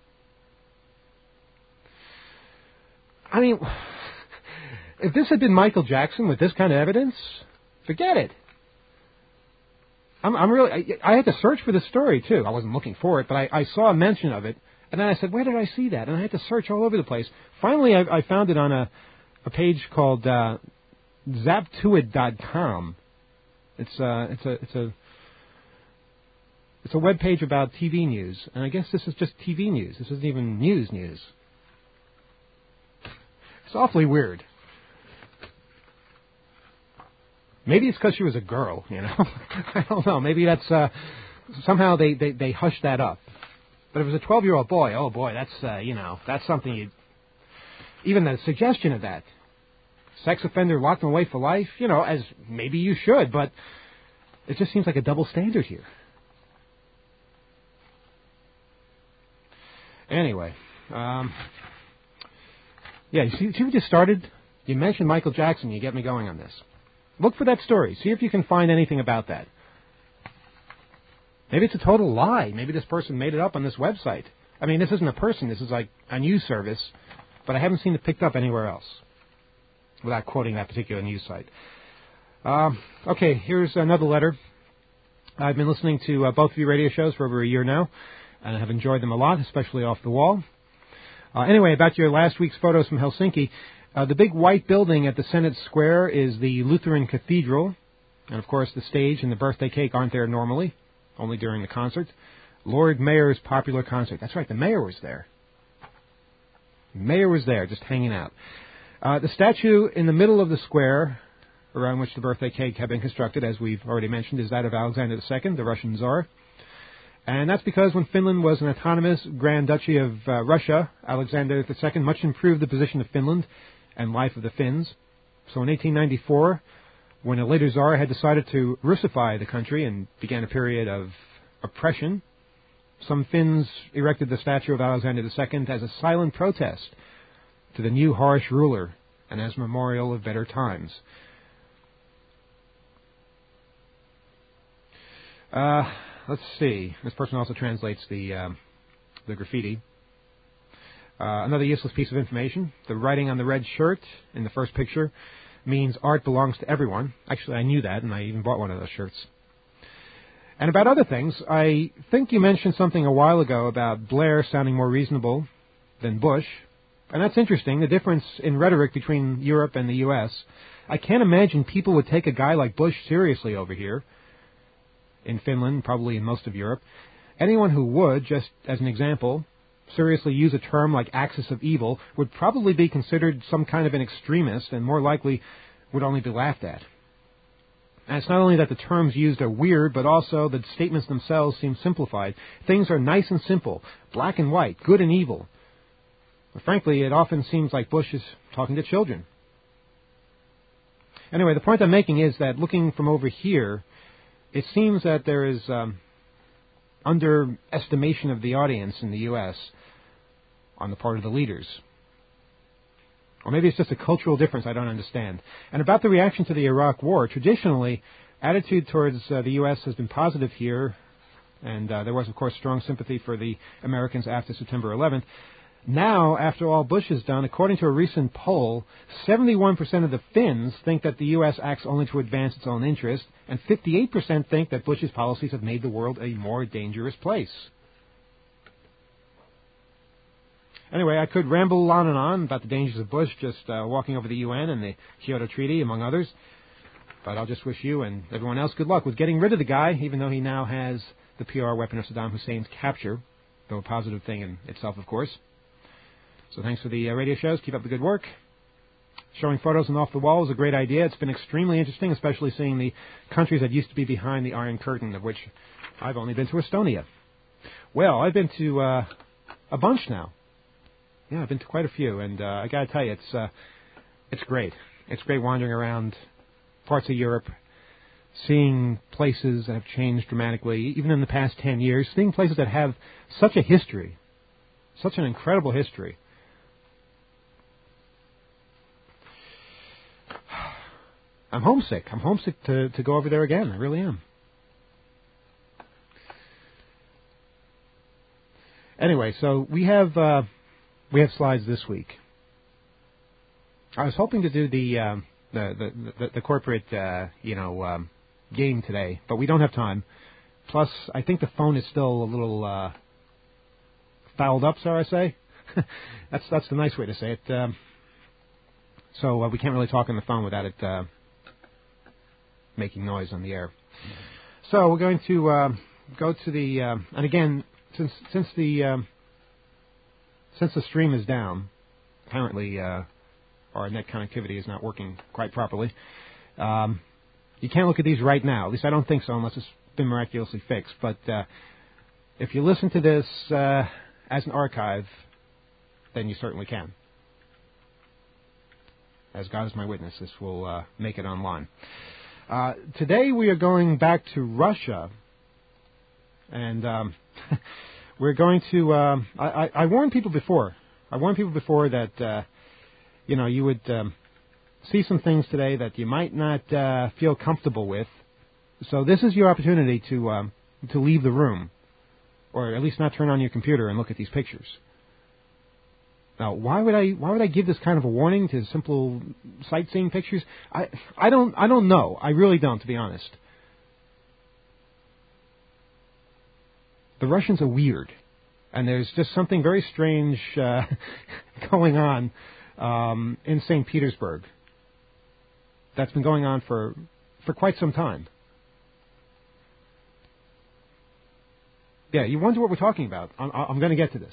I mean, if this had been Michael Jackson with this kind of evidence, forget it. I'm, I'm really. I, I had to search for the story too. I wasn't looking for it, but I, I saw a mention of it, and then I said, "Where did I see that?" And I had to search all over the place. Finally, I, I found it on a a page called uh, Zaptuit dot com. It's uh, it's a it's a it's a web page about T V news, and I guess this is just T V news. This isn't even news news. It's awfully weird. Maybe it's because she was a girl, you know. I don't know. Maybe that's uh, somehow they, they, they hushed that up. But if it was a twelve-year-old boy, oh boy, that's uh, you know that's something you. Even the suggestion of that, sex offender locked away for life, you know, as maybe you should, but it just seems like a double standard here. Anyway. Um, Yeah, you see, see what you started? You mentioned Michael Jackson. You get me going on this. Look for that story. See if you can find anything about that. Maybe it's a total lie. Maybe this person made it up on this website. I mean, this isn't a person. This is like a news service. But I haven't seen it picked up anywhere else without quoting that particular news site. Um, okay, here's another letter. I've been listening to uh, both of your radio shows for over a year now, and I have enjoyed them a lot, especially Off the Wall. Uh, anyway, about your last week's photos from Helsinki, uh, the big white building at the Senate Square is the Lutheran Cathedral. And, of course, the stage and the birthday cake aren't there normally, only during the concert. Lord Mayor's popular concert. That's right, the mayor was there. The mayor was there, just hanging out. Uh, the statue in the middle of the square, around which the birthday cake had been constructed, as we've already mentioned, is that of Alexander the Second, the Russian Tsar. And that's because when Finland was an autonomous Grand Duchy of uh, Russia, Alexander the Second much improved the position of Finland and life of the Finns. So in eighteen ninety-four, when a later Tsar had decided to Russify the country and began a period of oppression, some Finns erected the statue of Alexander the Second as a silent protest to the new harsh ruler and as a memorial of better times. Uh... Let's see. This person also translates the uh, the graffiti. Uh, another useless piece of information. The writing on the red shirt in the first picture means art belongs to everyone. Actually, I knew that, and I even bought one of those shirts. And about other things, I think you mentioned something a while ago about Blair sounding more reasonable than Bush. And that's interesting, the difference in rhetoric between Europe and the U S. I can't imagine people would take a guy like Bush seriously over here. In Finland, probably in most of Europe. Anyone who would, just as an example, seriously use a term like axis of evil would probably be considered some kind of an extremist and more likely would only be laughed at. And it's not only that the terms used are weird, but also the statements themselves seem simplified. Things are nice and simple, black and white, good and evil. But frankly, it often seems like Bush is talking to children. Anyway, the point I'm making is that looking from over here, it seems that there is um, underestimation of the audience in the U S on the part of the leaders. Or maybe it's just a cultural difference I don't understand. And about the reaction to the Iraq War, traditionally, attitude towards uh, the U S has been positive here, and uh, there was, of course, strong sympathy for the Americans after September eleventh. Now, after all Bush is done, according to a recent poll, seventy-one percent of the Finns think that the U S acts only to advance its own interest, and fifty-eight percent think that Bush's policies have made the world a more dangerous place. Anyway, I could ramble on and on about the dangers of Bush just uh, walking over the U N and the Kyoto Treaty, among others. But I'll just wish you and everyone else good luck with getting rid of the guy, even though he now has the P R weapon of Saddam Hussein's capture, though a positive thing in itself, of course. So thanks for the uh, radio shows. Keep up the good work. Showing photos and off the wall is a great idea. It's been extremely interesting, especially seeing the countries that used to be behind the Iron Curtain, of which I've only been to Estonia. Well, I've been to uh, a bunch now. Yeah, I've been to quite a few, and uh, I got to tell you, it's uh, it's great. It's great wandering around parts of Europe, seeing places that have changed dramatically, even in the past ten years, seeing places that have such a history, such an incredible history. I'm homesick. I'm homesick to, to go over there again. I really am. Anyway, so we have uh, we have slides this week. I was hoping to do the um, the, the, the the corporate uh, you know um, game today, but we don't have time. Plus, I think the phone is still a little uh, fouled up, so I say. that's that's the nice way to say it. Um, so uh, we can't really talk on the phone without it uh, making noise on the air. So we're going to uh, go to the uh, and again since since the um, since the stream is down, apparently uh, our net connectivity is not working quite properly. Um, you can't look at these right now. At least I don't think so, unless it's been miraculously fixed. But uh, if you listen to this uh, as an archive, then you certainly can. As God is my witness, this will uh, make it online. Uh, today we are going back to Russia, and um, we're going to. Uh, I, I, I warned people before. I warned people before that uh, you know you would um, see some things today that you might not uh, feel comfortable with. So this is your opportunity to um, to leave the room, or at least not turn on your computer and look at these pictures. Now, why would I why would I give this kind of a warning to simple sightseeing pictures? I I don't I don't know. I really don't, to be honest. The Russians are weird, and there's just something very strange uh, going on um, in Saint Petersburg. That's been going on for for quite some time. Yeah, you wonder what we're talking about. I'm, I'm going to get to this.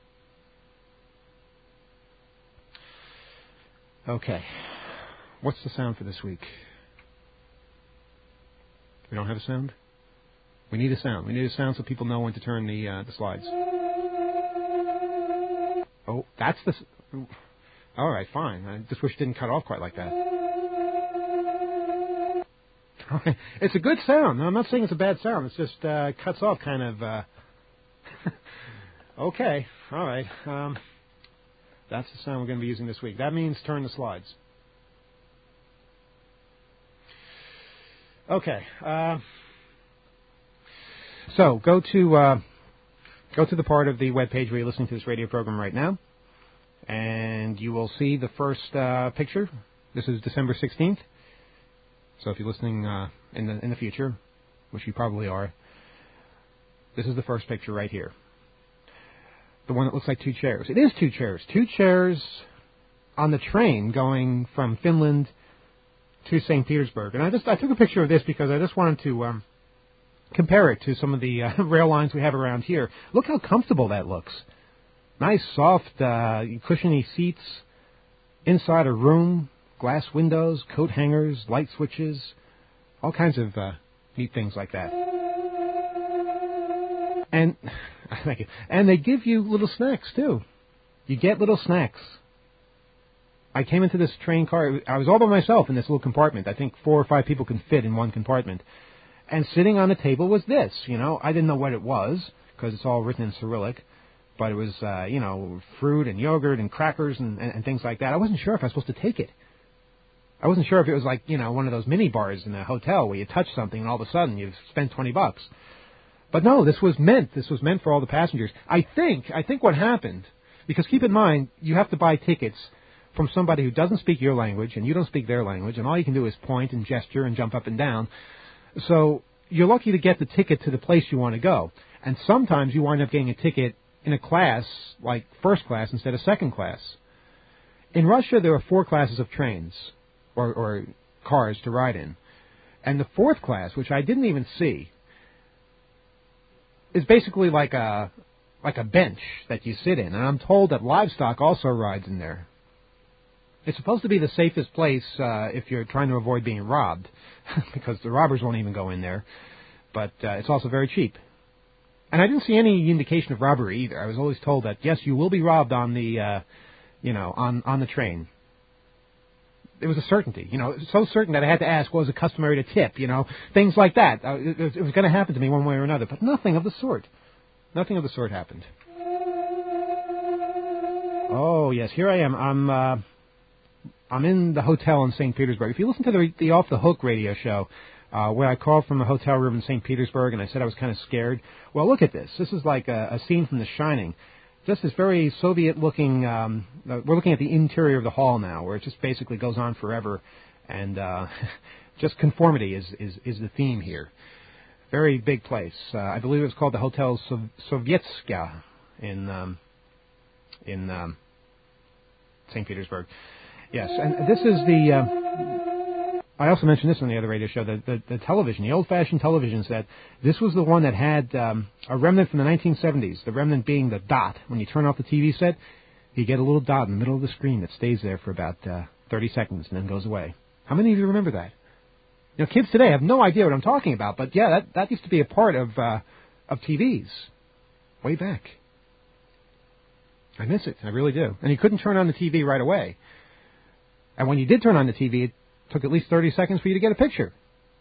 Okay. What's the sound for this week? We don't have a sound? We need a sound. We need a sound so people know when to turn the uh, the slides. Oh, that's the... All right, fine. I just wish it didn't cut off quite like that. It's a good sound. I'm not saying it's a bad sound. It just uh, cuts off kind of... Uh... Okay, all right. Um... That's the sound we're going to be using this week. That means turn the slides. Okay. Uh, so go to uh, go to the part of the web page where you're listening to this radio program right now, and you will see the first uh, picture. This is December sixteenth. So if you're listening uh, in the in the future, which you probably are, this is the first picture right here. The one that looks like two chairs. It is two chairs. Two chairs on the train going from Finland to Saint Petersburg. And I just I took a picture of this because I just wanted to um, compare it to some of the uh, rail lines we have around here. Look how comfortable that looks. Nice, soft, uh, cushiony seats. Inside a room, glass windows, coat hangers, light switches, all kinds of uh, neat things like that. And... Thank you. And they give you little snacks, too. You get little snacks. I came into this train car. I was all by myself in this little compartment. I think four or five people can fit in one compartment. And sitting on the table was this, you know. I didn't know what it was because it's all written in Cyrillic, but it was, uh, you know, fruit and yogurt and crackers and, and, and things like that. I wasn't sure if I was supposed to take it. I wasn't sure if it was like, you know, one of those mini bars in a hotel where you touch something and all of a sudden you've spent twenty bucks. But no, this was meant. This was meant for all the passengers. I think, I think what happened, because keep in mind, you have to buy tickets from somebody who doesn't speak your language and you don't speak their language, and all you can do is point and gesture and jump up and down. So you're lucky to get the ticket to the place you want to go. And sometimes you wind up getting a ticket in a class like first class instead of second class. In Russia, there are four classes of trains or, or cars to ride in. And the fourth class, which I didn't even see, is basically like a like a bench that you sit in. And I'm told that livestock also rides in there. It's supposed to be the safest place uh, if you're trying to avoid being robbed, because the robbers won't even go in there. But uh, it's also very cheap. And I didn't see any indication of robbery either. I was always told that, yes, you will be robbed on the, uh, you know, on, on the train. It was a certainty, you know, so certain that I had to ask, was it customary to tip, you know, things like that. Uh, it, it was going to happen to me one way or another, but nothing of the sort. Nothing of the sort happened. Oh, yes, here I am. I'm... Uh, I'm in the hotel in Saint Petersburg. If you listen to the, the Off the Hook radio show, uh, where I called from a hotel room in Saint Petersburg and I said I was kind of scared, well, look at this. This is like a, a scene from The Shining. Just this very Soviet-looking, um, we're looking at the interior of the hall now, where it just basically goes on forever, and uh, just conformity is, is, is the theme here. Very big place. Uh, I believe it was called the Hotel Sov- Sovietska in, um, in um, Saint Petersburg. Yes, and this is the, uh, I also mentioned this on the other radio show, the, the, the television, the old-fashioned television set. This was the one that had um, a remnant from the nineteen seventies, the remnant being the dot. When you turn off the T V set, you get a little dot in the middle of the screen that stays there for about uh, thirty seconds and then goes away. How many of you remember that? You know, kids today have no idea what I'm talking about, but yeah, that, that used to be a part of, uh, of T Vs way back. I miss it, I really do. And you couldn't turn on the T V right away. And when you did turn on the T V, it took at least thirty seconds for you to get a picture.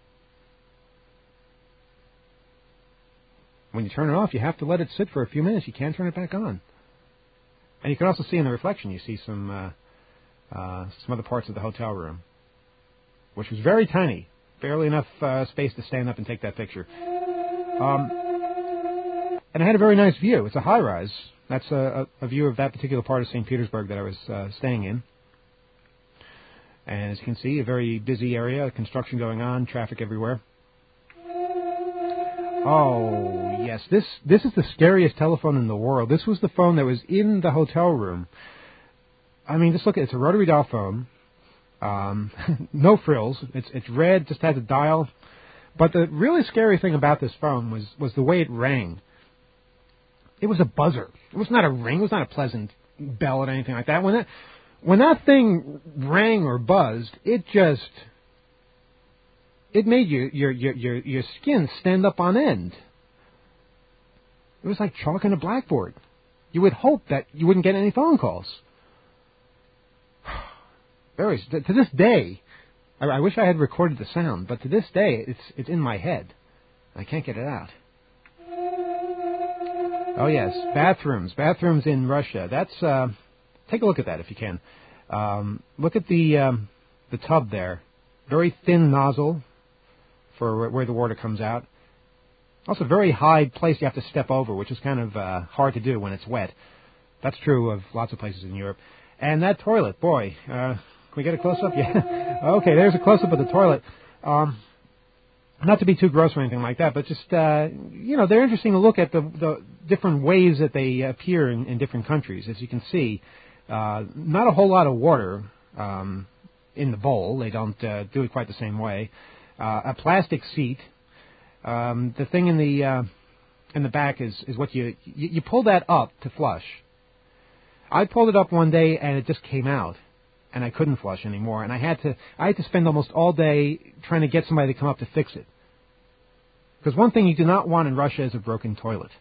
When you turn it off, you have to let it sit for a few minutes. You can't turn it back on. And you can also see in the reflection, you see some uh, uh, some other parts of the hotel room, which was very tiny, barely enough uh, space to stand up and take that picture. Um, and I had a very nice view. It's a high-rise. That's a, a, a view of that particular part of Saint Petersburg that I was uh, staying in. And as you can see, a very busy area, construction going on, traffic everywhere. Oh, yes, this this is the scariest telephone in the world. This was the phone that was in the hotel room. I mean, just look at it. It's a rotary dial phone. Um, no frills. It's it's red, just has a dial. But the really scary thing about this phone was, was the way it rang. It was a buzzer. It was not a ring. It was not a pleasant bell or anything like that. When that... When that thing rang or buzzed, it just, it made your, your, your, your, your skin stand up on end. It was like chalk on a blackboard. You would hope that you wouldn't get any phone calls. Very, to this day, I, I wish I had recorded the sound, but to this day, it's, it's in my head. I can't get it out. Oh yes, bathrooms, bathrooms in Russia. That's, uh, take a look at that if you can. Um, look at the um, the tub there. Very thin nozzle for where the water comes out. Also very high place you have to step over, which is kind of uh, hard to do when it's wet. That's true of lots of places in Europe. And that toilet, boy, uh, can we get a close-up? Yeah. Okay, there's a close-up of the toilet. Um, not to be too gross or anything like that, but just, uh, you know, they're interesting to look at the, the different ways that they appear in, in different countries. As you can see, Uh, not a whole lot of water um, in the bowl. They don't uh, do it quite the same way. Uh, a plastic seat. Um, the thing in the uh, in the back is, is what you, you you pull that up to flush. I pulled it up one day and it just came out, and I couldn't flush anymore. And I had to I had to spend almost all day trying to get somebody to come up to fix it. Because one thing you do not want in Russia is a broken toilet.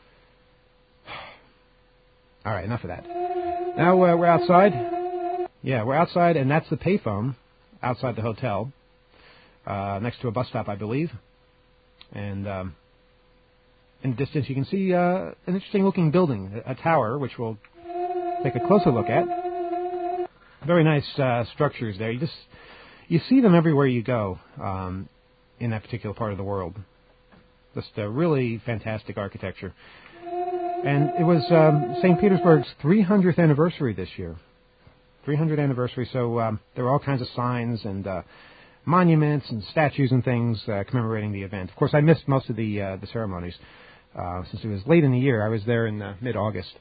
All right, enough of that. Now uh, we're outside. Yeah, we're outside, and that's the payphone outside the hotel, uh, next to a bus stop, I believe. And um, in the distance, you can see uh, an interesting-looking building, a, a tower, which we'll take a closer look at. Very nice uh, structures there. You just you see them everywhere you go um, in that particular part of the world. Just uh, really fantastic architecture. And it was um, Saint Petersburg's three hundredth anniversary this year. three hundredth anniversary, so um, there were all kinds of signs and uh, monuments and statues and things uh, commemorating the event. Of course, I missed most of the uh, the ceremonies uh, since it was late in the year. I was there in uh, mid-August.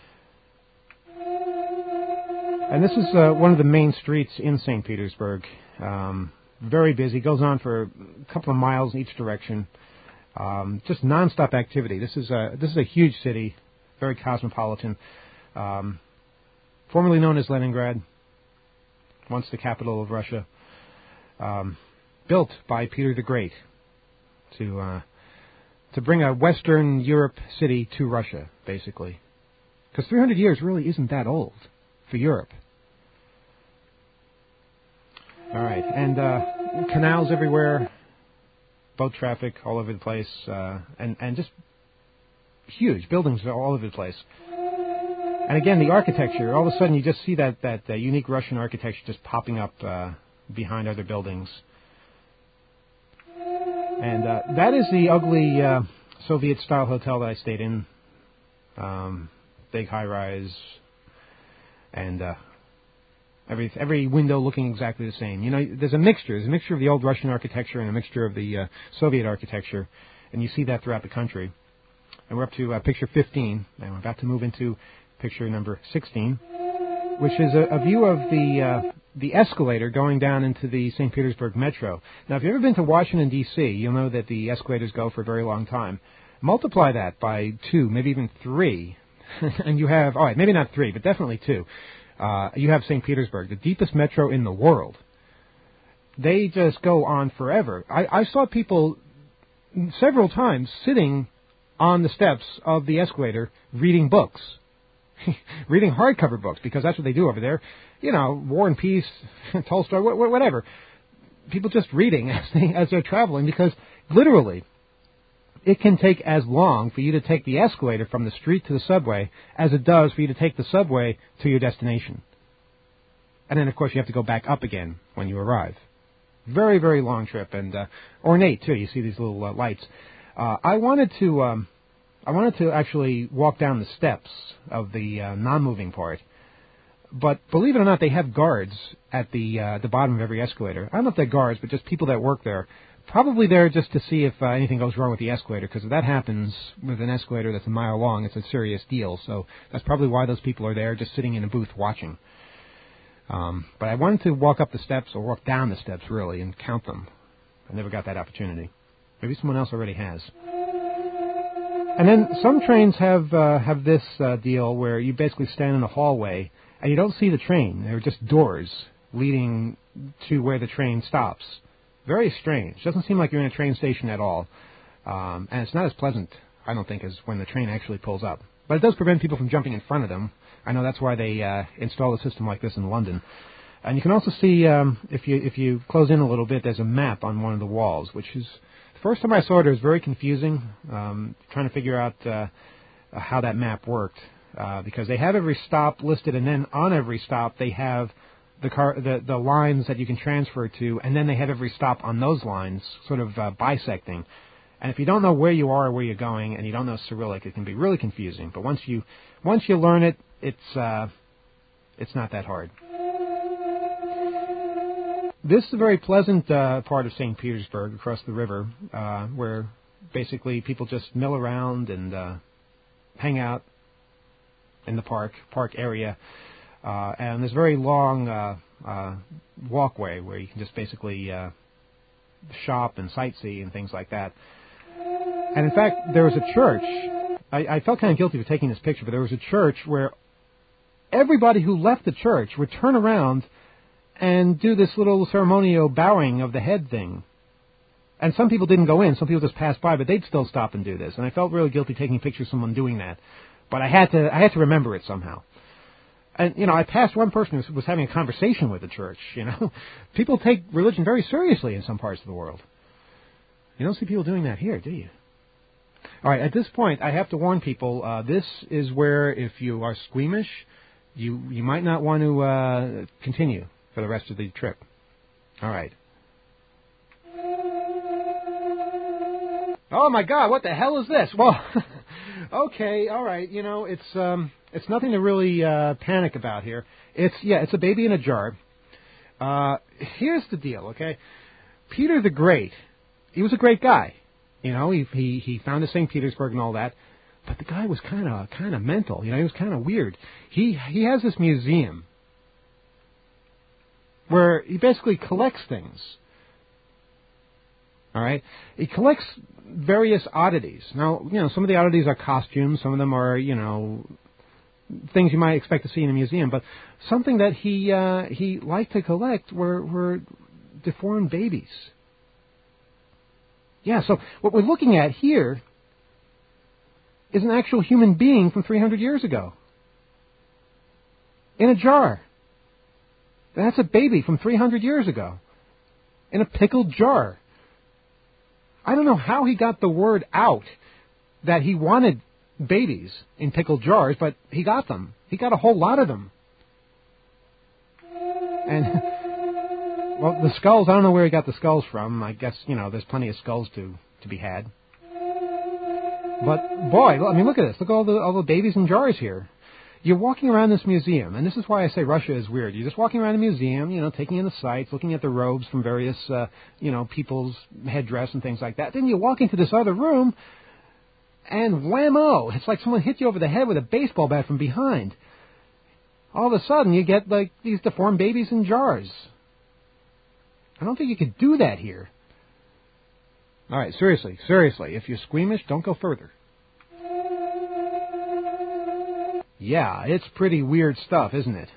And this is uh, one of the main streets in Saint Petersburg. Um, very busy. Goes on for a couple of miles in each direction. Um, just nonstop activity. This is a this is a huge city, very cosmopolitan. Um, formerly known as Leningrad, once the capital of Russia. Um, built by Peter the Great to uh, to bring a Western Europe city to Russia, basically. Because three hundred years really isn't that old for Europe. All right, and uh, canals everywhere, boat traffic all over the place, uh, and, and just huge buildings all over the place. And again, the architecture, all of a sudden you just see that, that uh, unique Russian architecture just popping up uh, behind other buildings. And uh, that is the ugly uh, Soviet-style hotel that I stayed in. Um, big high-rise, and uh, every every window looking exactly the same. You know, there's a mixture. There's a mixture of the old Russian architecture and a mixture of the uh, Soviet architecture, and you see that throughout the country. And we're up to uh, picture fifteen, and we're about to move into picture number sixteen, which is a, a view of the uh, the escalator going down into the Saint Petersburg Metro. Now, if you've ever been to Washington, D C, you'll know that the escalators go for a very long time. Multiply that by two, maybe even three, and you have, all right, maybe not three, but definitely two. Uh, you have Saint Petersburg, the deepest metro in the world. They just go on forever. I, I saw people several times sitting on the steps of the escalator reading books. Reading hardcover books, because that's what they do over there. You know, War and Peace, Tolstoy, whatever. People just reading as, they, as they're traveling, because literally it can take as long for you to take the escalator from the street to the subway as it does for you to take the subway to your destination. And then, of course, you have to go back up again when you arrive. Very, very long trip, and uh, ornate, too. You see these little uh, lights. Uh, I wanted to... Um, I wanted to actually walk down the steps of the uh, non-moving part, but believe it or not, they have guards at the uh, the bottom of every escalator. I don't know if they're guards, but just people that work there. Probably there just to see if uh, anything goes wrong with the escalator, because if that happens with an escalator that's a mile long, it's a serious deal. So that's probably why those people are there, just sitting in a booth watching. Um, but I wanted to walk up the steps, or walk down the steps, really, and count them. I never got that opportunity. Maybe someone else already has. And then some trains have uh, have this uh, deal where you basically stand in a hallway and you don't see the train. They're just doors leading to where the train stops. Very strange. Doesn't seem like you're in a train station at all. Um, and it's not as pleasant, I don't think, as when the train actually pulls up. But it does prevent people from jumping in front of them. I know that's why they uh, install a system like this in London. And you can also see, um, if you if you close in a little bit, there's a map on one of the walls, which is... First time I saw it, it was very confusing, um, trying to figure out uh, how that map worked, uh, because they have every stop listed, and then on every stop they have the car, the, the lines that you can transfer to, and then they have every stop on those lines, sort of uh, bisecting. And if you don't know where you are or where you're going, and you don't know Cyrillic, it can be really confusing. But once you once you learn it, it's uh, it's not that hard. This is a very pleasant uh, part of Saint Petersburg, across the river, uh, where basically people just mill around and uh, hang out in the park, park area. Uh, and there's a very long uh, uh, walkway where you can just basically uh, shop and sightsee and things like that. And in fact, there was a church. I, I felt kind of guilty for taking this picture, but there was a church where everybody who left the church would turn around and do this little ceremonial bowing of the head thing. And some people didn't go in. Some people just passed by, but they'd still stop and do this. And I felt really guilty taking a picture of someone doing that. But I had to I had to remember it somehow. And, you know, I passed one person who was having a conversation with the church, you know. People take religion very seriously in some parts of the world. You don't see people doing that here, do you? All right, at this point, I have to warn people, uh, this is where if you are squeamish, you, you might not want to uh, continue for the rest of the trip. All right. Oh, my God, what the hell is this? Well, okay, all right, you know, it's um, it's nothing to really uh, panic about here. It's, yeah, it's a baby in a jar. Uh, here's the deal, okay? Peter the Great, he was a great guy. You know, he he, he founded Saint Petersburg and all that. But the guy was kind of kind of mental. You know, he was kind of weird. He he has this museum where he basically collects things. All right? He collects various oddities. Now, you know, some of the oddities are costumes. Some of them are, you know, things you might expect to see in a museum. But something that he uh, he liked to collect were, were deformed babies. Yeah, so what we're looking at here is an actual human being from three hundred years ago. In a jar. That's a baby from three hundred years ago. In a pickled jar. I don't know how he got the word out that he wanted babies in pickled jars, but he got them. He got a whole lot of them. And, well, the skulls, I don't know where he got the skulls from. I guess, you know, there's plenty of skulls to, to be had. But, boy, I mean, look at this. Look at all the, all the babies in jars here. You're walking around this museum, and this is why I say Russia is weird. You're just walking around the museum, you know, taking in the sights, looking at the robes from various, uh, you know, people's headdress and things like that. Then you walk into this other room, and whammo, it's like someone hit you over the head with a baseball bat from behind. All of a sudden, you get, like, these deformed babies in jars. I don't think you could do that here. All right, seriously, seriously, if you're squeamish, don't go further. Yeah, it's pretty weird stuff, isn't it?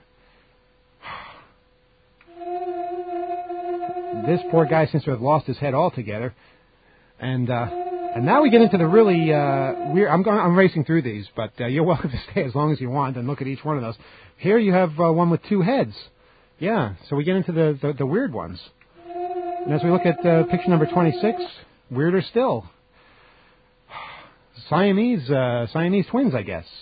This poor guy seems to have lost his head altogether. And uh, and now we get into the really uh, weird... I'm going, I'm racing through these, but uh, you're welcome to stay as long as you want and look at each one of those. Here you have uh, one with two heads. Yeah, so we get into the, the, the weird ones. And as we look at uh, picture number twenty-six, weirder still. Siamese, uh, Siamese twins, I guess.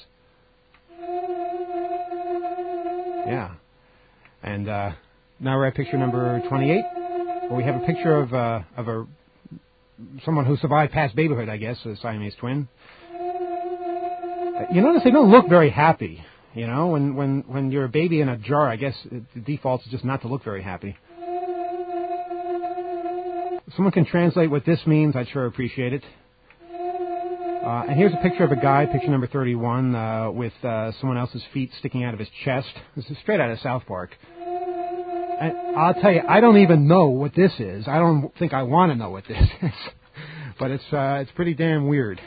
Yeah. And uh, now we're at picture number twenty-eight, where we have a picture of uh, of a someone who survived past babyhood, I guess, a Siamese twin. You notice they don't look very happy. You know, when, when, when you're a baby in a jar, I guess the default is just not to look very happy. If someone can translate what this means, I'd sure appreciate it. Uh, and here's a picture of a guy, picture number thirty-one, uh, with uh, someone else's feet sticking out of his chest. This is straight out of South Park. And I'll tell you, I don't even know what this is. I don't think I want to know what this is. But it's uh, it's pretty damn weird.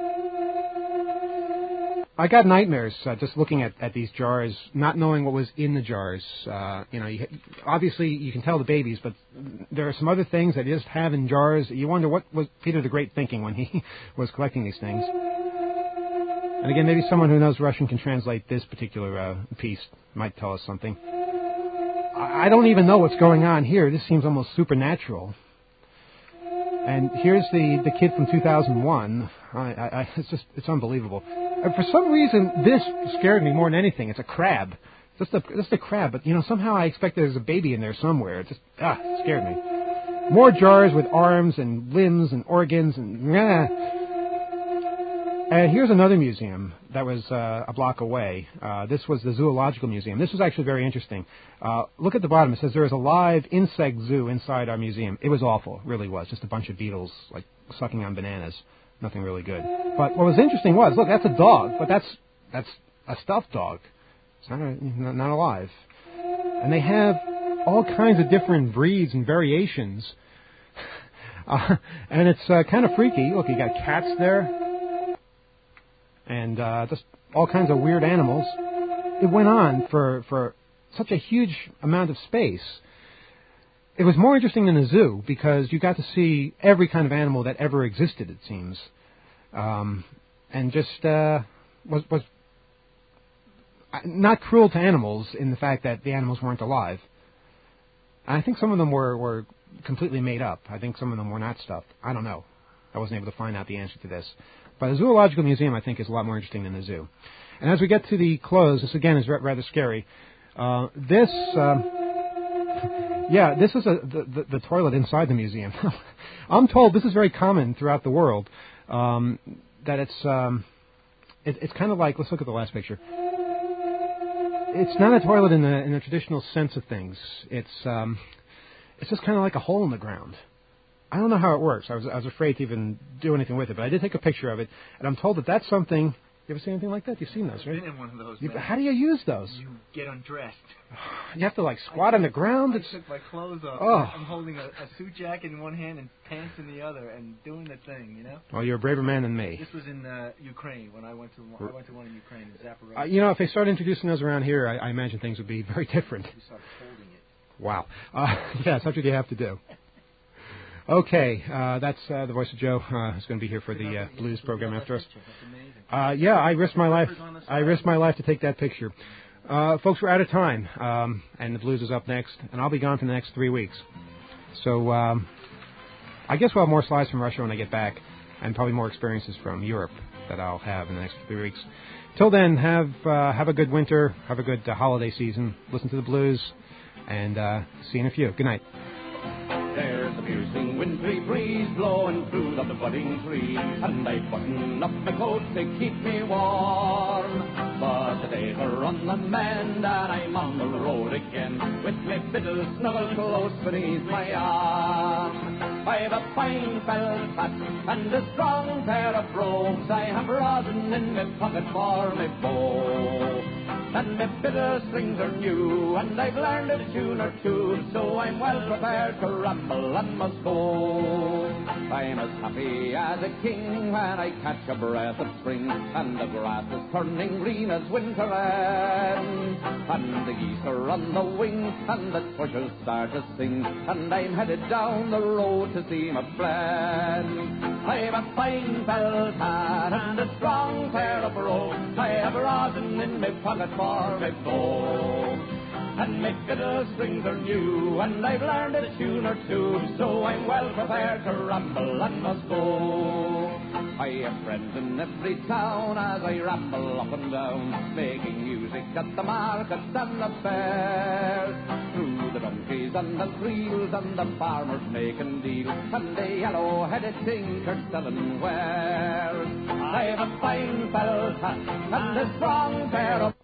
I got nightmares uh, just looking at, at these jars, not knowing what was in the jars. Uh, you know, you, obviously you can tell the babies, but there are some other things that you just have in jars. You wonder what was Peter the Great thinking when he was collecting these things. And again, maybe someone who knows Russian can translate this particular uh, piece, might tell us something. I don't even know what's going on here. This seems almost supernatural. And here's the, the kid from two thousand one. I, I, it's just, it's unbelievable. And for some reason, this scared me more than anything. It's a crab. Just a, just a crab. But, you know, somehow I expect there's a baby in there somewhere. It just, ah, it scared me. More jars with arms and limbs and organs and, ah. And here's another museum that was uh, a block away. Uh, this was the Zoological Museum. This was actually very interesting. Uh, look at the bottom. It says there is a live insect zoo inside our museum. It was awful. It really was. Just a bunch of beetles, like, sucking on bananas. Nothing really good. But what was interesting was, look, that's a dog, but that's that's a stuffed dog. It's not, a, not alive. And they have all kinds of different breeds and variations. Uh, and it's uh, kind of freaky. Look, you got cats there. And uh, just all kinds of weird animals. It went on for, for such a huge amount of space. It was more interesting than a zoo because you got to see every kind of animal that ever existed, it seems. Um, and just uh, was, was not cruel to animals in the fact that the animals weren't alive. I think some of them were, were completely made up. I think some of them were not stuffed. I don't know. I wasn't able to find out the answer to this. But a zoological museum, I think, is a lot more interesting than the zoo. And as we get to the close, this again is rather scary. Uh, this, um, yeah, this is a, the, the, the toilet inside the museum. I'm told this is very common throughout the world. Um, that it's, um, it, it's kind of like, let's look at the last picture. It's not a toilet in the in the traditional sense of things. It's um, it's just kind of like a hole in the ground. I don't know how it works. I was I was afraid to even do anything with it, but I did take a picture of it, and I'm told that that's something. You ever seen anything like that? You've seen those, right? I've been in one of those. You, how do you use those? You get undressed. You have to like squat on the ground. I It's, took my clothes off. Oh. I'm holding a, a suit jacket in one hand and pants in the other, and doing the thing, you know. Well, you're a braver man than me. This was in uh, Ukraine when I went to one, I went to one in Ukraine in Zaporozhye. Uh, you know, if they start introducing those around here, I, I imagine things would be very different. You start holding it. Wow. Uh, yeah, that's what you have to do. Okay, uh, that's uh, the voice of Joe. Uh, who's going to be here for the uh, blues program after us. Uh, yeah, I risked my life. I risked my life to take that picture. Uh, folks, we're out of time, um, and the blues is up next, and I'll be gone for the next three weeks. So um, I guess we'll have more slides from Russia when I get back, and probably more experiences from Europe that I'll have in the next three weeks. Till then, have uh, have a good winter, have a good uh, holiday season. Listen to the blues, and uh, see you in a few. Good night. There's a piercing wintry breeze blowing through the budding trees, and I button up my coat to keep me warm. But the days are on the mend, and I'm on the road again, with my fiddle snuggled close beneath my arm. I've a fine felt hat and a strong pair of brogues. I have rosin in my pocket for my bow. And my fiddle strings are new, and I've learned a tune or two, so I'm well prepared to ramble and must go. I'm as happy as a king when I catch a breath of spring, and the grass is turning green as winter ends. And the geese are on the wing, and the thrushes start to sing, and I'm headed down the road to see my friend. I've a fine felt hat and a strong pair of brogues. I have rosin in my pocket for my bow. And my fiddle strings are new, and I've learned a tune or two, so I'm well prepared to ramble and must go. I have friends in every town as I ramble up and down, making music at the markets and the fairs. Through the donkeys and the creels and the farmers making deals, and the yellow-headed tinkers selling wares. I have a fine felt hat and a strong pair of